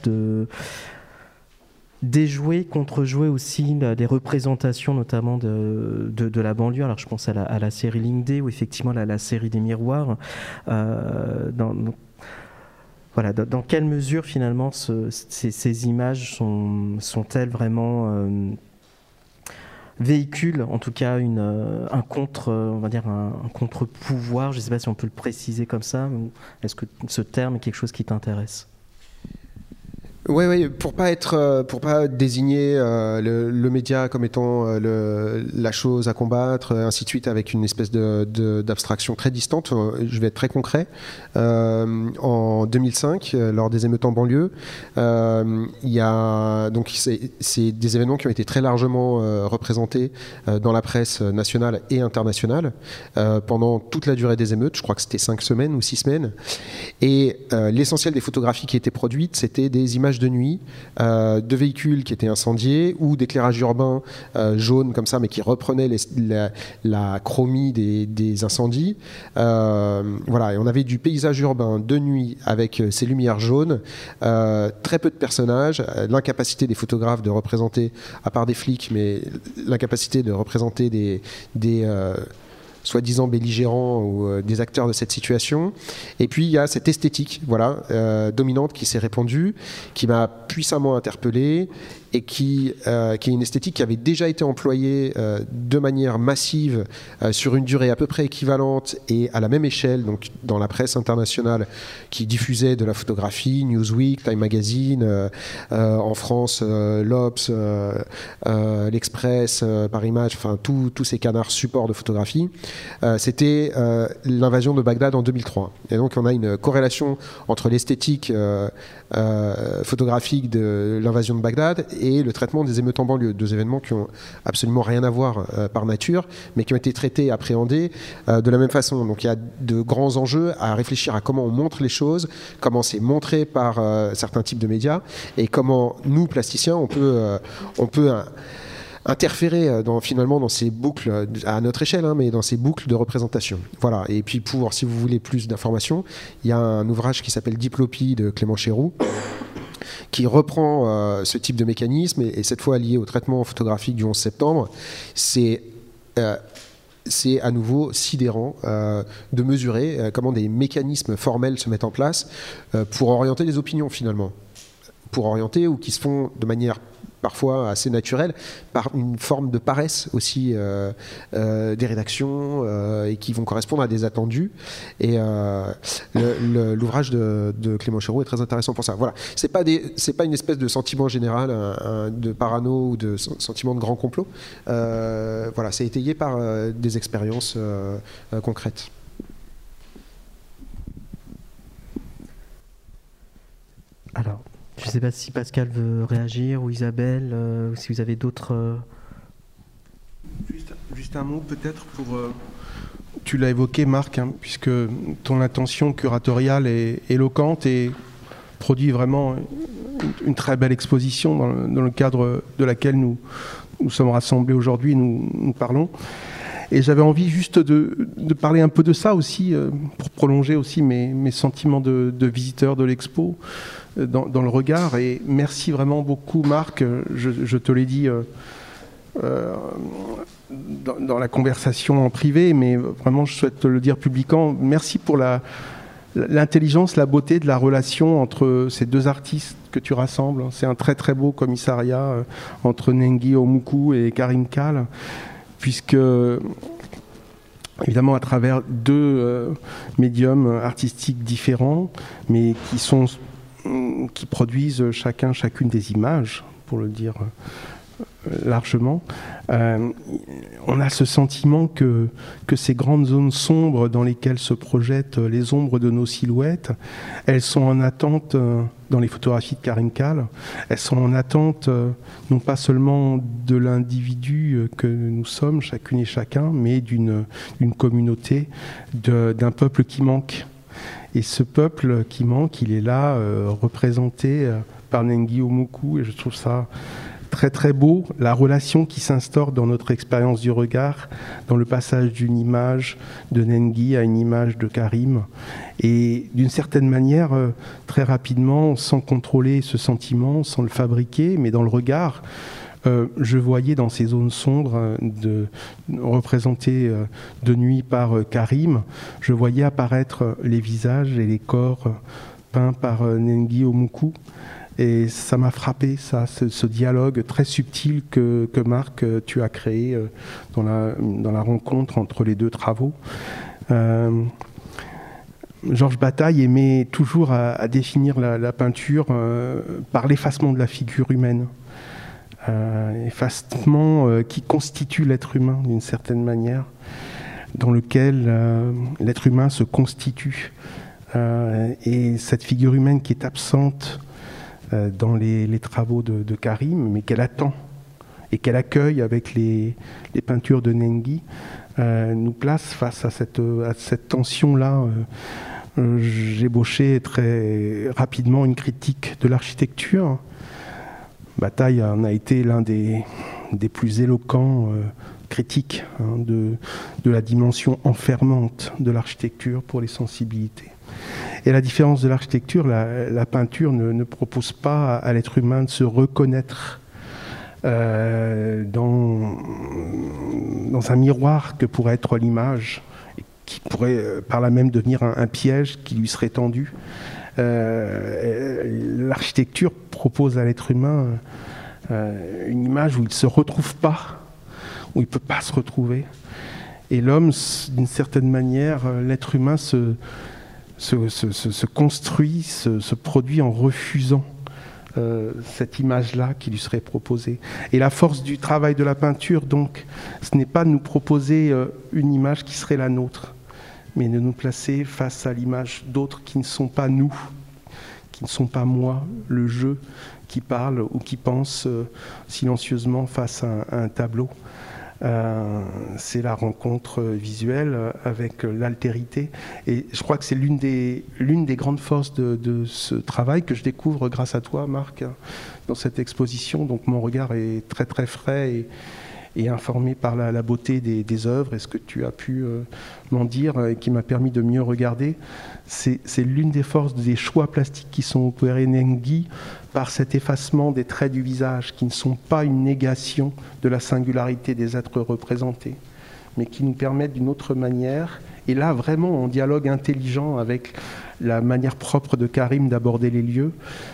Speaker 2: déjouer, contre-jouer aussi des représentations notamment de la banlieue. Alors je pense à la série Linked ou effectivement la série des miroirs. Voilà, dans quelle mesure finalement ces images sont-elles vraiment véhiculent en tout cas un contre-pouvoir, je ne sais pas si on peut le préciser comme ça, ou est-ce que ce terme est quelque chose qui t'intéresse ?
Speaker 4: Oui, pour pas désigner le média comme étant la chose à combattre, ainsi de suite, avec une espèce d'abstraction très distante. Je vais être très concret. En 2005, lors des émeutes en banlieue, c'est des événements qui ont été très largement représentés dans la presse nationale et internationale pendant toute la durée des émeutes. Je crois que c'était 5 semaines ou 6 semaines. Et l'essentiel des photographies qui étaient produites, c'était des images de nuit, de véhicules qui étaient incendiés ou d'éclairage urbain jaune comme ça, mais qui reprenait la chromie des incendies. Voilà, et on avait du paysage urbain de nuit avec ces lumières jaunes, très peu de personnages, l'incapacité des photographes de représenter, à part des flics, mais l'incapacité de représenter des soi-disant belligérants ou des acteurs de cette situation. Et puis il y a cette esthétique dominante qui s'est répandue, qui m'a puissamment interpellé et qui est une esthétique qui avait déjà été employée de manière massive sur une durée à peu près équivalente et à la même échelle, donc dans la presse internationale qui diffusait de la photographie, Newsweek, Time Magazine, en France, l'Obs, l'Express, Paris Match, enfin tous ces canards supports de photographie. C'était l'invasion de Bagdad en 2003. Et donc on a une corrélation entre l'esthétique photographique de l'invasion de Bagdad et le traitement des émeutes en banlieue, 2 événements qui ont absolument rien à voir par nature, mais qui ont été traités et appréhendés de la même façon. Donc il y a de grands enjeux à réfléchir à comment on montre les choses, comment c'est montré par certains types de médias, et comment nous, plasticiens, on peut interférer finalement dans ces boucles, à notre échelle, mais dans ces boucles de représentation. Voilà. Et puis si vous voulez plus d'informations, il y a un ouvrage qui s'appelle Diplopie de Clément Chéroux, qui reprend ce type de mécanisme, et cette fois lié au traitement photographique du 11 septembre. C'est à nouveau sidérant de mesurer comment des mécanismes formels se mettent en place pour orienter les opinions finalement. Pour orienter, ou qui se font de manière parfois assez naturelle, par une forme de paresse aussi des rédactions et qui vont correspondre à des attendus. Et l'ouvrage de Clément Chéroux est très intéressant pour ça. Voilà, c'est pas une espèce de sentiment général, de parano ou de sentiment de grand complot. Voilà, c'est étayé par des expériences concrètes.
Speaker 2: Alors, je ne sais pas si Pascal veut réagir, ou Isabelle, ou si vous avez d'autres
Speaker 5: Juste un mot peut-être pour... Tu l'as évoqué, Marc, hein, puisque ton intention curatoriale est éloquente et produit vraiment une très belle exposition dans le cadre de laquelle nous sommes rassemblés aujourd'hui, nous parlons. Et j'avais envie juste de parler un peu de ça aussi, pour prolonger aussi mes sentiments de visiteur de l'expo dans le regard. Et merci vraiment beaucoup, Marc. Je te l'ai dit dans la conversation en privé, mais vraiment je souhaite te le dire publiquement. Merci pour l'intelligence, la beauté de la relation entre ces deux artistes que tu rassembles. C'est un très très beau commissariat entre Nengi Omuku et Karim Kal, puisque évidemment à travers deux médiums artistiques différents, mais qui produisent chacune des images, pour le dire largement, on a ce sentiment que ces grandes zones sombres dans lesquelles se projettent les ombres de nos silhouettes, elles sont en attente, dans les photographies de Karim Kal, elles sont en attente non pas seulement de l'individu que nous sommes, chacune et chacun, mais d'une communauté, d'un peuple qui manque. Et ce peuple qui manque, il est là, représenté par Nengi Omuku, et je trouve ça très très beau, la relation qui s'instaure dans notre expérience du regard, dans le passage d'une image de Nengi à une image de Karim. Et d'une certaine manière, très rapidement, sans contrôler ce sentiment, sans le fabriquer, mais dans le regard, je voyais dans ces zones sombres représentées de nuit par Karim, je voyais apparaître les visages et les corps peints par Nengi Omuku. Et ça m'a frappé, ce dialogue très subtil que Marc, tu as créé dans la rencontre entre les deux travaux. Georges Bataille aimait toujours à définir la peinture par l'effacement de la figure humaine. Effacement qui constitue l'être humain d'une certaine manière, dans lequel l'être humain se constitue. Et cette figure humaine qui est absente dans les travaux de Karim, mais qu'elle attend et qu'elle accueille avec les peintures de Nengi, nous place face à cette tension-là. J'ébauchais très rapidement une critique de l'architecture. Bataille en a été l'un des plus éloquents critiques de la dimension enfermante de l'architecture pour les sensibilités. Et la différence de l'architecture, la peinture ne propose pas à l'être humain de se reconnaître dans un miroir que pourrait être l'image, et qui pourrait par là même devenir un piège qui lui serait tendu. L'architecture propose à l'être humain une image où il ne se retrouve pas, où il ne peut pas se retrouver. Et l'homme, d'une certaine manière, l'être humain se construit, se produit en refusant cette image-là qui lui serait proposée. Et la force du travail de la peinture, donc, ce n'est pas de nous proposer une image qui serait la nôtre, mais de nous placer face à l'image d'autres qui ne sont pas nous, qui ne sont pas moi, le jeu qui parle ou qui pense silencieusement face à un tableau. C'est la rencontre visuelle avec l'altérité, et je crois que c'est l'une des grandes forces de ce travail que je découvre grâce à toi, Marc, dans cette exposition. Donc mon regard est très très frais et informé par la beauté des œuvres et ce que tu as pu m'en dire et qui m'a permis de mieux regarder. C'est l'une des forces des choix plastiques qui sont opérés Nengi par cet effacement des traits du visage qui ne sont pas une négation de la singularité des êtres représentés, mais qui nous permettent d'une autre manière, et là vraiment en dialogue intelligent avec la manière propre de Karim d'aborder les lieux,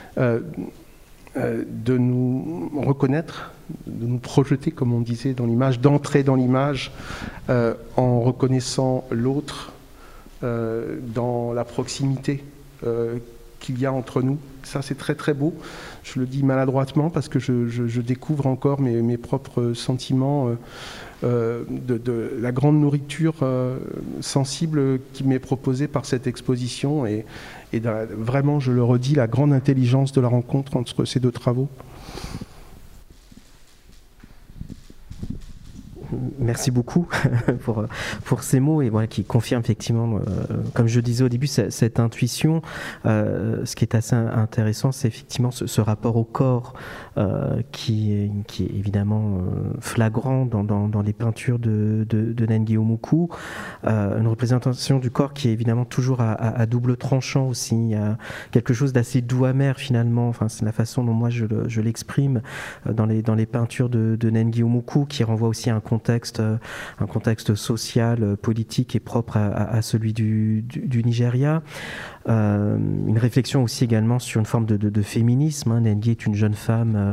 Speaker 5: de nous reconnaître, de nous projeter, comme on disait dans l'image, d'entrer dans l'image en reconnaissant l'autre dans la proximité qu'il y a entre nous. Ça, c'est très très beau. Je le dis maladroitement parce que je découvre encore mes propres sentiments de la grande nourriture sensible qui m'est proposée par cette exposition et vraiment, je le redis, la grande intelligence de la rencontre entre ces deux travaux.
Speaker 2: Merci beaucoup pour ces mots et voilà, qui confirment effectivement, comme je disais au début, cette intuition. Ce qui est assez intéressant, c'est effectivement ce rapport au corps qui est évidemment flagrant dans les peintures de Nengi Omuku. Une représentation du corps qui est évidemment toujours à double tranchant aussi. Il y a quelque chose d'assez doux amer finalement. Enfin, c'est la façon dont moi je l'exprime dans les peintures de Nengi Omuku, qui renvoie aussi à un contexte social, politique et propre à celui du Nigeria. Une réflexion aussi également sur une forme de féminisme. Nengi est une jeune femme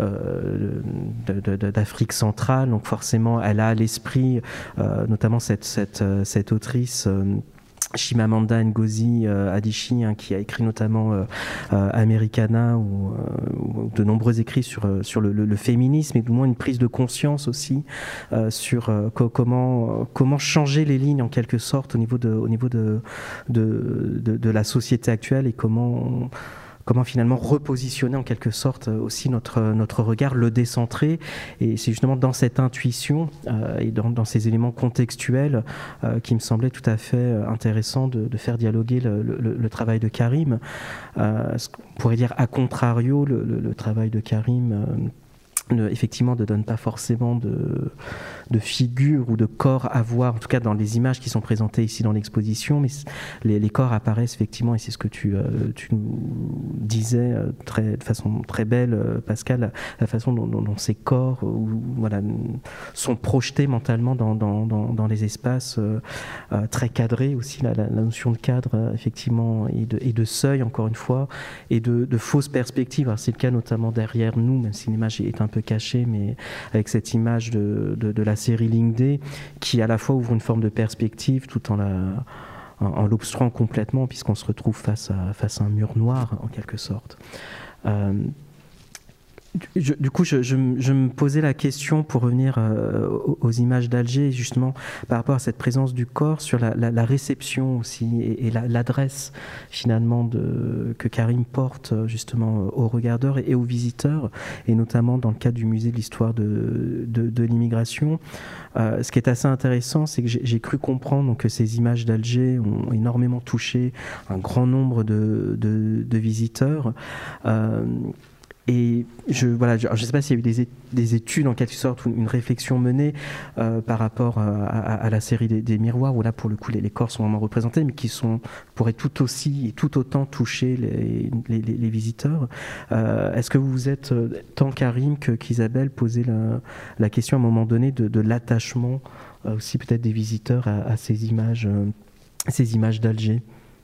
Speaker 2: d'Afrique centrale, donc forcément elle a à l'esprit notamment cette autrice Chimamanda Ngozi Adichie, qui a écrit notamment Americana ou de nombreux écrits sur le féminisme, et du moins une prise de conscience aussi sur comment changer les lignes en quelque sorte au niveau de la société actuelle, et comment finalement repositionner en quelque sorte aussi notre regard, le décentrer. Et c'est justement dans cette intuition et dans ces éléments contextuels qui me semblait tout à fait intéressant de faire dialoguer le travail de Karim. On pourrait dire à contrario, le travail de Karim effectivement ne donne pas forcément de figure ou de corps à voir, en tout cas dans les images qui sont présentées ici dans l'exposition, mais les corps apparaissent effectivement, et c'est ce que tu nous disais de façon très belle, Pascal, la façon dont ces corps sont projetés mentalement dans les espaces très cadrés aussi, la notion de cadre effectivement et de seuil encore une fois, et de fausses perspectives. Alors, c'est le cas notamment derrière nous, même si l'image est un peu cachée, mais avec cette image de la série Lingdé, qui à la fois ouvre une forme de perspective tout en l'obstruant complètement, puisqu'on se retrouve face à un mur noir en quelque sorte. Du coup, je me posais la question, pour revenir aux images d'Alger, justement par rapport à cette présence du corps, sur la réception aussi, et l'adresse finalement que Karim porte justement aux regardeurs et aux visiteurs, et notamment dans le cadre du musée de l'histoire de l'immigration. Ce qui est assez intéressant, c'est que j'ai cru comprendre donc, que ces images d'Alger ont énormément touché un grand nombre de visiteurs. Et je ne sais pas s'il y a eu des études en quelque sorte, ou une réflexion menée par rapport à la série des miroirs, où là pour le coup les corps sont vraiment représentés, mais qui pourraient tout autant toucher les visiteurs. Est-ce que vous vous êtes, tant Karim qu'Isabelle, posé la question à un moment donné de l'attachement aussi peut-être des visiteurs à ces images d'Alger?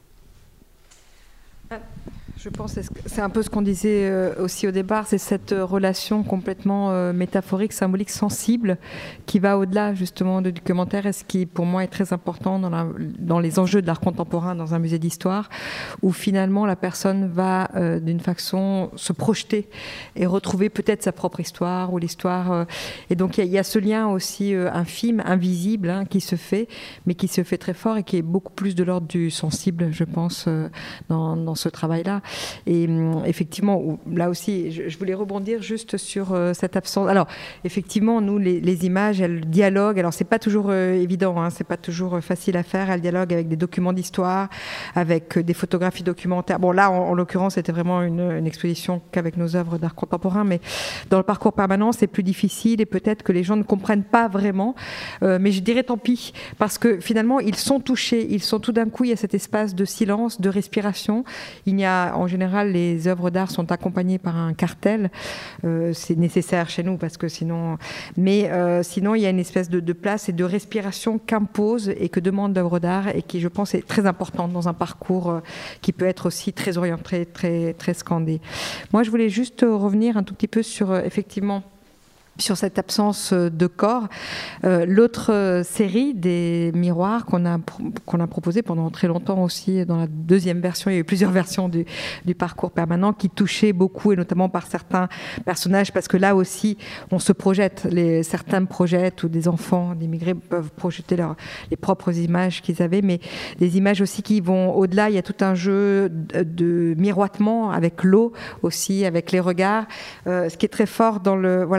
Speaker 3: Je pense que c'est un peu ce qu'on disait aussi au départ, c'est cette relation complètement métaphorique, symbolique, sensible, qui va au-delà justement du documentaire, et ce qui pour moi est très important dans les enjeux de l'art contemporain dans un musée d'histoire, où finalement la personne va d'une façon se projeter et retrouver peut-être sa propre histoire, ou l'histoire. Et donc il y a ce lien aussi infime, invisible, qui se fait, mais qui se fait très fort, et qui est beaucoup plus de l'ordre du sensible, je pense, dans ce travail-là. Et effectivement, là aussi, je voulais rebondir juste sur cette absence. Alors, effectivement, nous, les images, elles dialoguent. Alors, c'est pas toujours évident, c'est pas toujours facile à faire. Elles dialoguent avec des documents d'histoire, avec des photographies documentaires. Bon, là, en l'occurrence, c'était vraiment une exposition qu'avec nos œuvres d'art contemporain, mais dans le parcours permanent, c'est plus difficile, et peut-être que les gens ne comprennent pas vraiment. Mais je dirais tant pis, parce que finalement, ils sont touchés. Tout d'un coup, il y a cet espace de silence, de respiration. Il y a, en général, les œuvres d'art sont accompagnées par un cartel. C'est nécessaire chez nous, parce que sinon... Mais sinon, il y a une espèce de place et de respiration qu'impose et que demande l'œuvre d'art, et qui, je pense, est très importante dans un parcours qui peut être aussi très orienté, très, très scandé. Moi, je voulais juste revenir un tout petit peu sur, effectivement, sur cette absence de corps. L'autre série des miroirs qu'on a proposé pendant très longtemps aussi, dans la deuxième version, il y a eu plusieurs versions du parcours permanent, qui touchaient beaucoup, et notamment par certains personnages, parce que là aussi on se projette, certains projettent, ou des enfants d'immigrés peuvent projeter les propres images qu'ils avaient, mais des images aussi qui vont au-delà. Il y a tout un jeu de miroitement avec l'eau aussi, avec les regards, ce qui est très fort dans le... Voilà.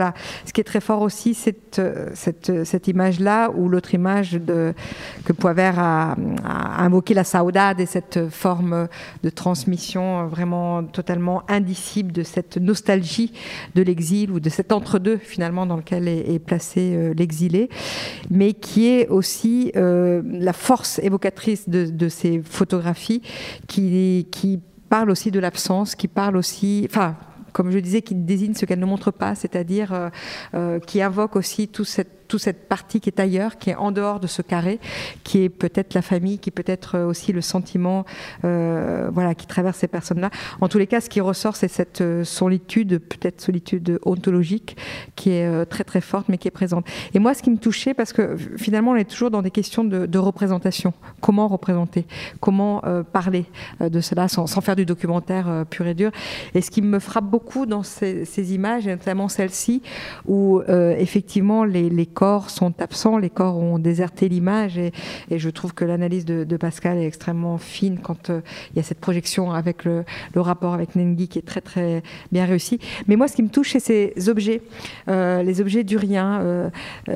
Speaker 3: ce qui est très fort aussi, c'est cette image-là, ou l'autre image que Poivert a invoqué, la saudade, et cette forme de transmission vraiment totalement indicible de cette nostalgie de l'exil, ou de cet entre-deux finalement dans lequel est placé l'exilé, mais qui est aussi la force évocatrice de ces photographies qui parle aussi de l'absence, qui parle aussi, enfin, comme je disais, qui désigne ce qu'elle ne montre pas, c'est-à-dire qui invoque aussi toute cette partie qui est ailleurs, qui est en dehors de ce carré, qui est peut-être la famille, qui peut être aussi le sentiment qui traverse ces personnes-là. En tous les cas, ce qui ressort, c'est cette solitude, peut-être solitude ontologique, qui est très très forte, mais qui est présente. Et moi, ce qui me touchait, parce que finalement, on est toujours dans des questions de représentation. Comment représenter ? Comment parler de cela sans faire du documentaire pur et dur ? Et ce qui me frappe beaucoup dans ces images, et notamment celle-ci, où effectivement les corps sont absents, les corps ont déserté l'image, et je trouve que l'analyse de Pascal est extrêmement fine quand il y a cette projection avec le rapport avec Nengi qui est très très bien réussi. Mais moi, ce qui me touche, c'est ces objets, les objets du rien,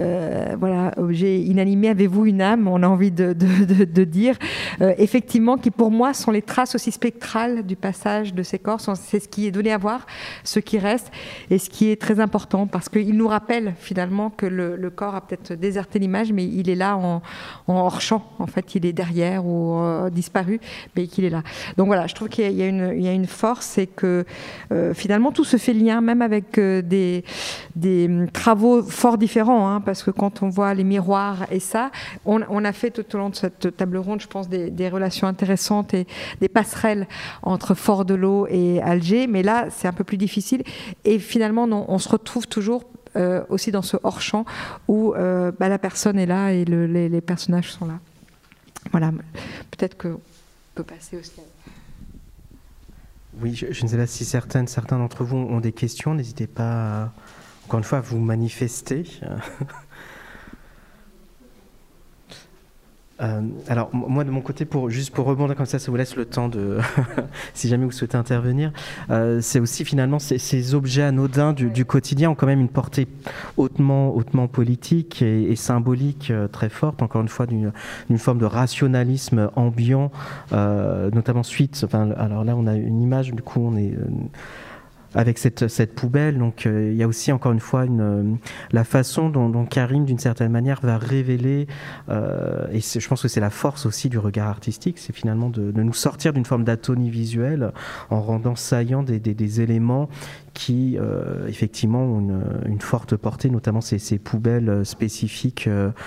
Speaker 3: objets inanimés. Avez-vous une âme ? On a envie de dire, effectivement, qui pour moi sont les traces aussi spectrales du passage de ces corps. C'est ce qui est donné à voir, ce qui reste, et ce qui est très important, parce qu'il nous rappelle finalement que le corps a peut-être déserté l'image, mais il est là en hors-champ. En fait, il est derrière ou disparu, mais qu'il est là. Donc voilà, je trouve qu'il y a une force, et que finalement tout se fait lien, même avec des travaux fort différents, parce que quand on voit les miroirs et ça, on a fait tout au long de cette table ronde, je pense, des relations intéressantes et des passerelles entre Fort-de-l'Eau et Alger, mais là, c'est un peu plus difficile. Et finalement, on se retrouve toujours aussi dans ce hors-champ où la personne est là et les personnages sont là. Voilà, peut-être qu'on peut passer aussi.
Speaker 2: Oui, je ne sais pas si certains d'entre vous ont des questions. N'hésitez pas, encore une fois, à vous manifester. Alors moi de mon côté, juste pour rebondir comme ça vous laisse le temps de si jamais vous souhaitez intervenir, c'est aussi finalement ces objets anodins du quotidien ont quand même une portée hautement politique et symbolique très forte, encore une fois d'une forme de rationalisme ambiant, notamment alors là on a une image, du coup on est avec cette poubelle, donc il y a aussi encore une fois la façon dont Karim d'une certaine manière va révéler, et je pense que c'est la force aussi du regard artistique, c'est finalement de nous sortir d'une forme d'atonie visuelle en rendant saillants des éléments qui effectivement ont une forte portée, notamment ces poubelles spécifiques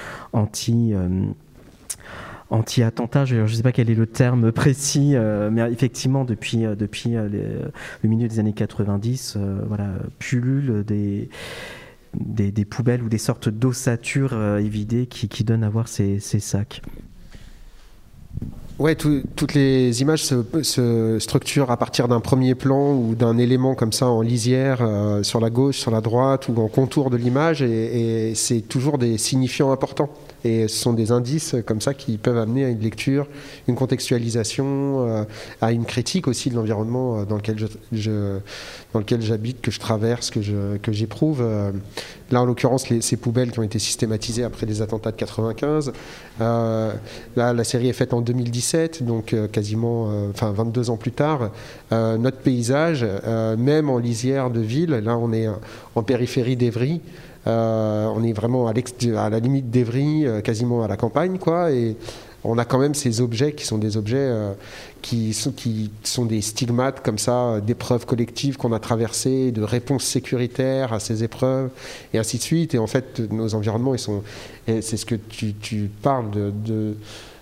Speaker 2: anti-attentat, je ne sais pas quel est le terme précis, mais effectivement, depuis le milieu des années 90, pullulent des poubelles ou des sortes d'ossatures évidées qui donnent à voir ces sacs.
Speaker 4: Ouais, toutes les images se structurent à partir d'un premier plan ou d'un élément comme ça en lisière, sur la gauche, sur la droite ou en contour de l'image, et c'est toujours des signifiants importants. Et ce sont des indices comme ça qui peuvent amener à une lecture, une contextualisation, à une critique aussi de l'environnement dans lequel j'habite, que je traverse, que j'éprouve. Là, en l'occurrence, ces poubelles qui ont été systématisées après les attentats de 95. Là, la série est faite en 2017, donc quasiment 22 ans plus tard. Notre paysage, même en lisière de ville, là on est en périphérie d'Évry, on est vraiment à la limite d'Évry, quasiment à la campagne, quoi, et on a quand même ces objets qui sont des objets qui sont des stigmates comme ça, d'épreuves collectives qu'on a traversées, de réponses sécuritaires à ces épreuves, et ainsi de suite. Et en fait, nos environnements, c'est ce que tu parles de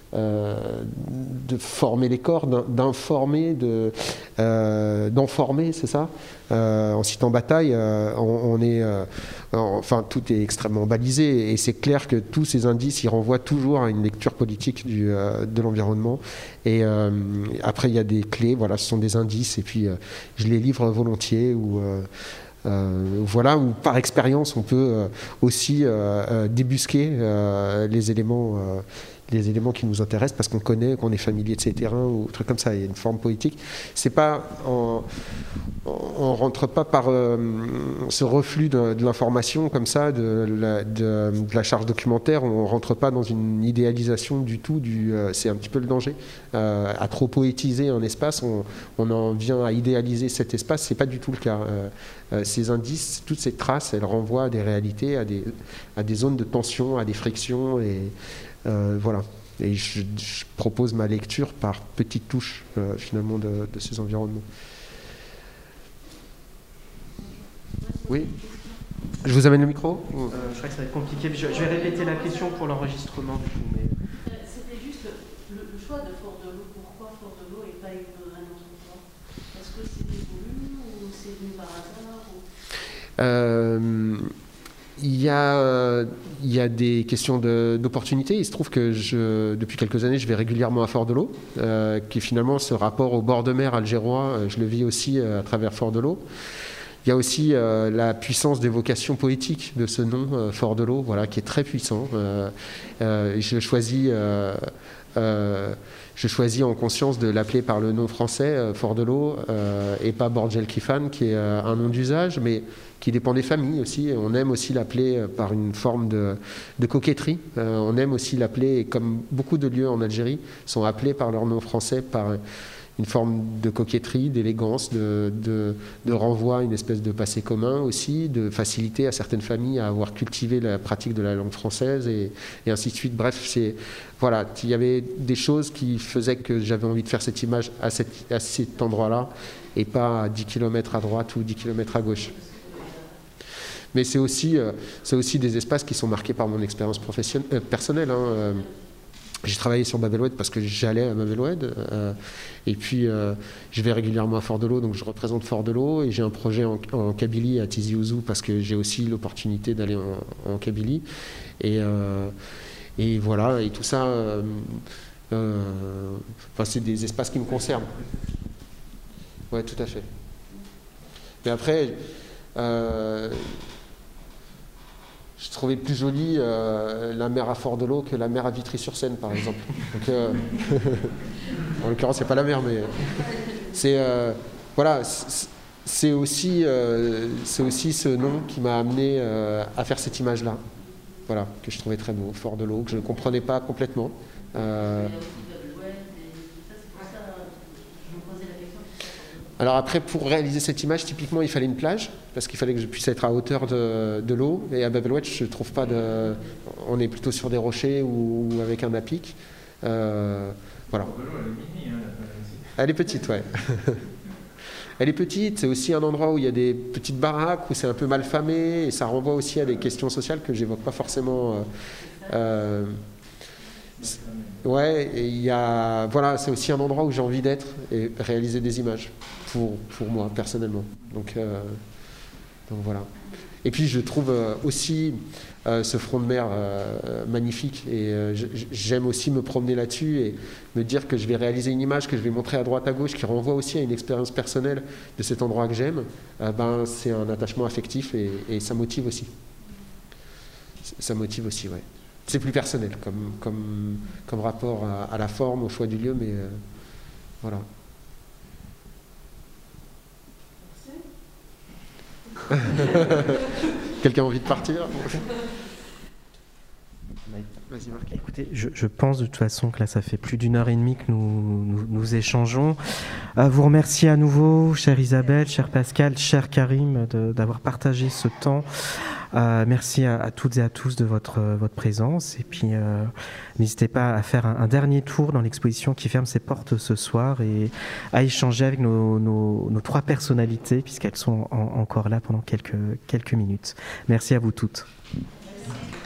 Speaker 4: former les corps, d'enformer, c'est ça. En citant Bataille, tout est extrêmement balisé, et c'est clair que tous ces indices, ils renvoient toujours à une lecture politique de l'environnement. Et après, il y a des clés, voilà, ce sont des indices, et puis je les livre volontiers, ou par expérience, on peut aussi débusquer les éléments qui nous intéressent parce qu'on connaît, qu'on est familier de ces terrains ou trucs comme ça. Il y a une forme poétique. C'est pas en on rentre pas par ce reflux de l'information comme ça, de la charge documentaire, on rentre pas dans une idéalisation du tout, c'est un petit peu le danger. À trop poétiser un espace, on en vient à idéaliser cet espace, c'est pas du tout le cas. Ces indices, toutes ces traces, elles renvoient à des réalités, à des zones de tension, à des frictions, et voilà. Et je propose ma lecture par petites touches, finalement, de ces environnements. Oui. Je vous amène le micro.
Speaker 2: Je crois que ça va être compliqué. Je vais répéter la question pour l'enregistrement.
Speaker 6: C'était juste le choix de Fort-de-l'Eau. Pourquoi Fort-de-l'Eau et pas un autre endroit? Est-ce que c'était voulu ou c'est venu par hasard
Speaker 4: Il y a des questions d'opportunité. Il se trouve que depuis quelques années, je vais régulièrement à Fort-de-l'Eau, qui est finalement ce rapport au bord de mer algérois. Je le vis aussi à travers Fort-de-l'Eau. Il y a aussi la puissance d'évocation poétique de ce nom, Fort-de-l'Eau, voilà, qui est très puissant. Je choisis en conscience de l'appeler par le nom français, Fort-de-l'Eau, et pas Bordj El Kifan, qui est un nom d'usage, mais qui dépend des familles aussi. On aime aussi l'appeler par une forme de coquetterie. On aime aussi l'appeler, comme beaucoup de lieux en Algérie sont appelés par leur nom français, par une forme de coquetterie, d'élégance, de renvoi à une espèce de passé commun aussi, de facilité à certaines familles à avoir cultivé la pratique de la langue française et ainsi de suite. Bref, voilà, il y avait des choses qui faisaient que j'avais envie de faire cette image à cet endroit-là et pas à 10 km à droite ou 10 km à gauche. Mais c'est aussi des espaces qui sont marqués par mon expérience personnelle. J'ai travaillé sur Bab el Oued parce que j'allais à Bab el Oued, et puis je vais régulièrement à Fort-de-l'Eau, donc je représente Fort-de-l'Eau, et j'ai un projet en Kabylie à Tizi Ouzou parce que j'ai aussi l'opportunité d'aller en Kabylie, et voilà, et tout ça, c'est des espaces qui me concernent. Ouais, tout à fait. Mais après, je trouvais plus jolie la mer à Fort-de-l'Eau que la mer à Vitry-sur-Seine, par exemple. Donc, en l'occurrence, c'est pas la mer, mais voilà, c'est aussi ce nom qui m'a amené à faire cette image-là. Voilà, que je trouvais très beau, Fort-de-l'Eau, que je ne comprenais pas complètement. Alors après, pour réaliser cette image, typiquement, il fallait une plage, parce qu'il fallait que je puisse être à hauteur de l'eau. Et à Bab el Oued, je trouve pas de... On est plutôt sur des rochers ou avec un apic. Voilà. Elle est petite, ouais. Elle est petite, c'est aussi un endroit où il y a des petites baraques, où c'est un peu mal famé, et ça renvoie aussi à des questions sociales que j'évoque pas forcément... Ouais, et voilà, c'est aussi un endroit où j'ai envie d'être et réaliser des images pour moi personnellement. Donc voilà. Et puis je trouve aussi ce front de mer magnifique, et j'aime aussi me promener là-dessus et me dire que je vais réaliser une image que je vais montrer à droite à gauche qui renvoie aussi à une expérience personnelle de cet endroit que j'aime. C'est un attachement affectif et ça motive aussi. Ça motive aussi, ouais. C'est plus personnel comme rapport à la forme, au choix du lieu, mais voilà. Quelqu'un a envie de partir? Vas-y, Marc.
Speaker 2: Écoutez, je pense de toute façon que là, ça fait plus d'1h30 que nous échangeons. Vous remercier à nouveau, chère Isabelle, cher Pascal, cher Karim, d'avoir partagé ce temps. Merci à toutes et à tous de votre présence. Et puis, n'hésitez pas à faire un dernier tour dans l'exposition qui ferme ses portes ce soir et à échanger avec nos trois personnalités, puisqu'elles sont encore là pendant quelques minutes. Merci à vous toutes.
Speaker 6: Merci.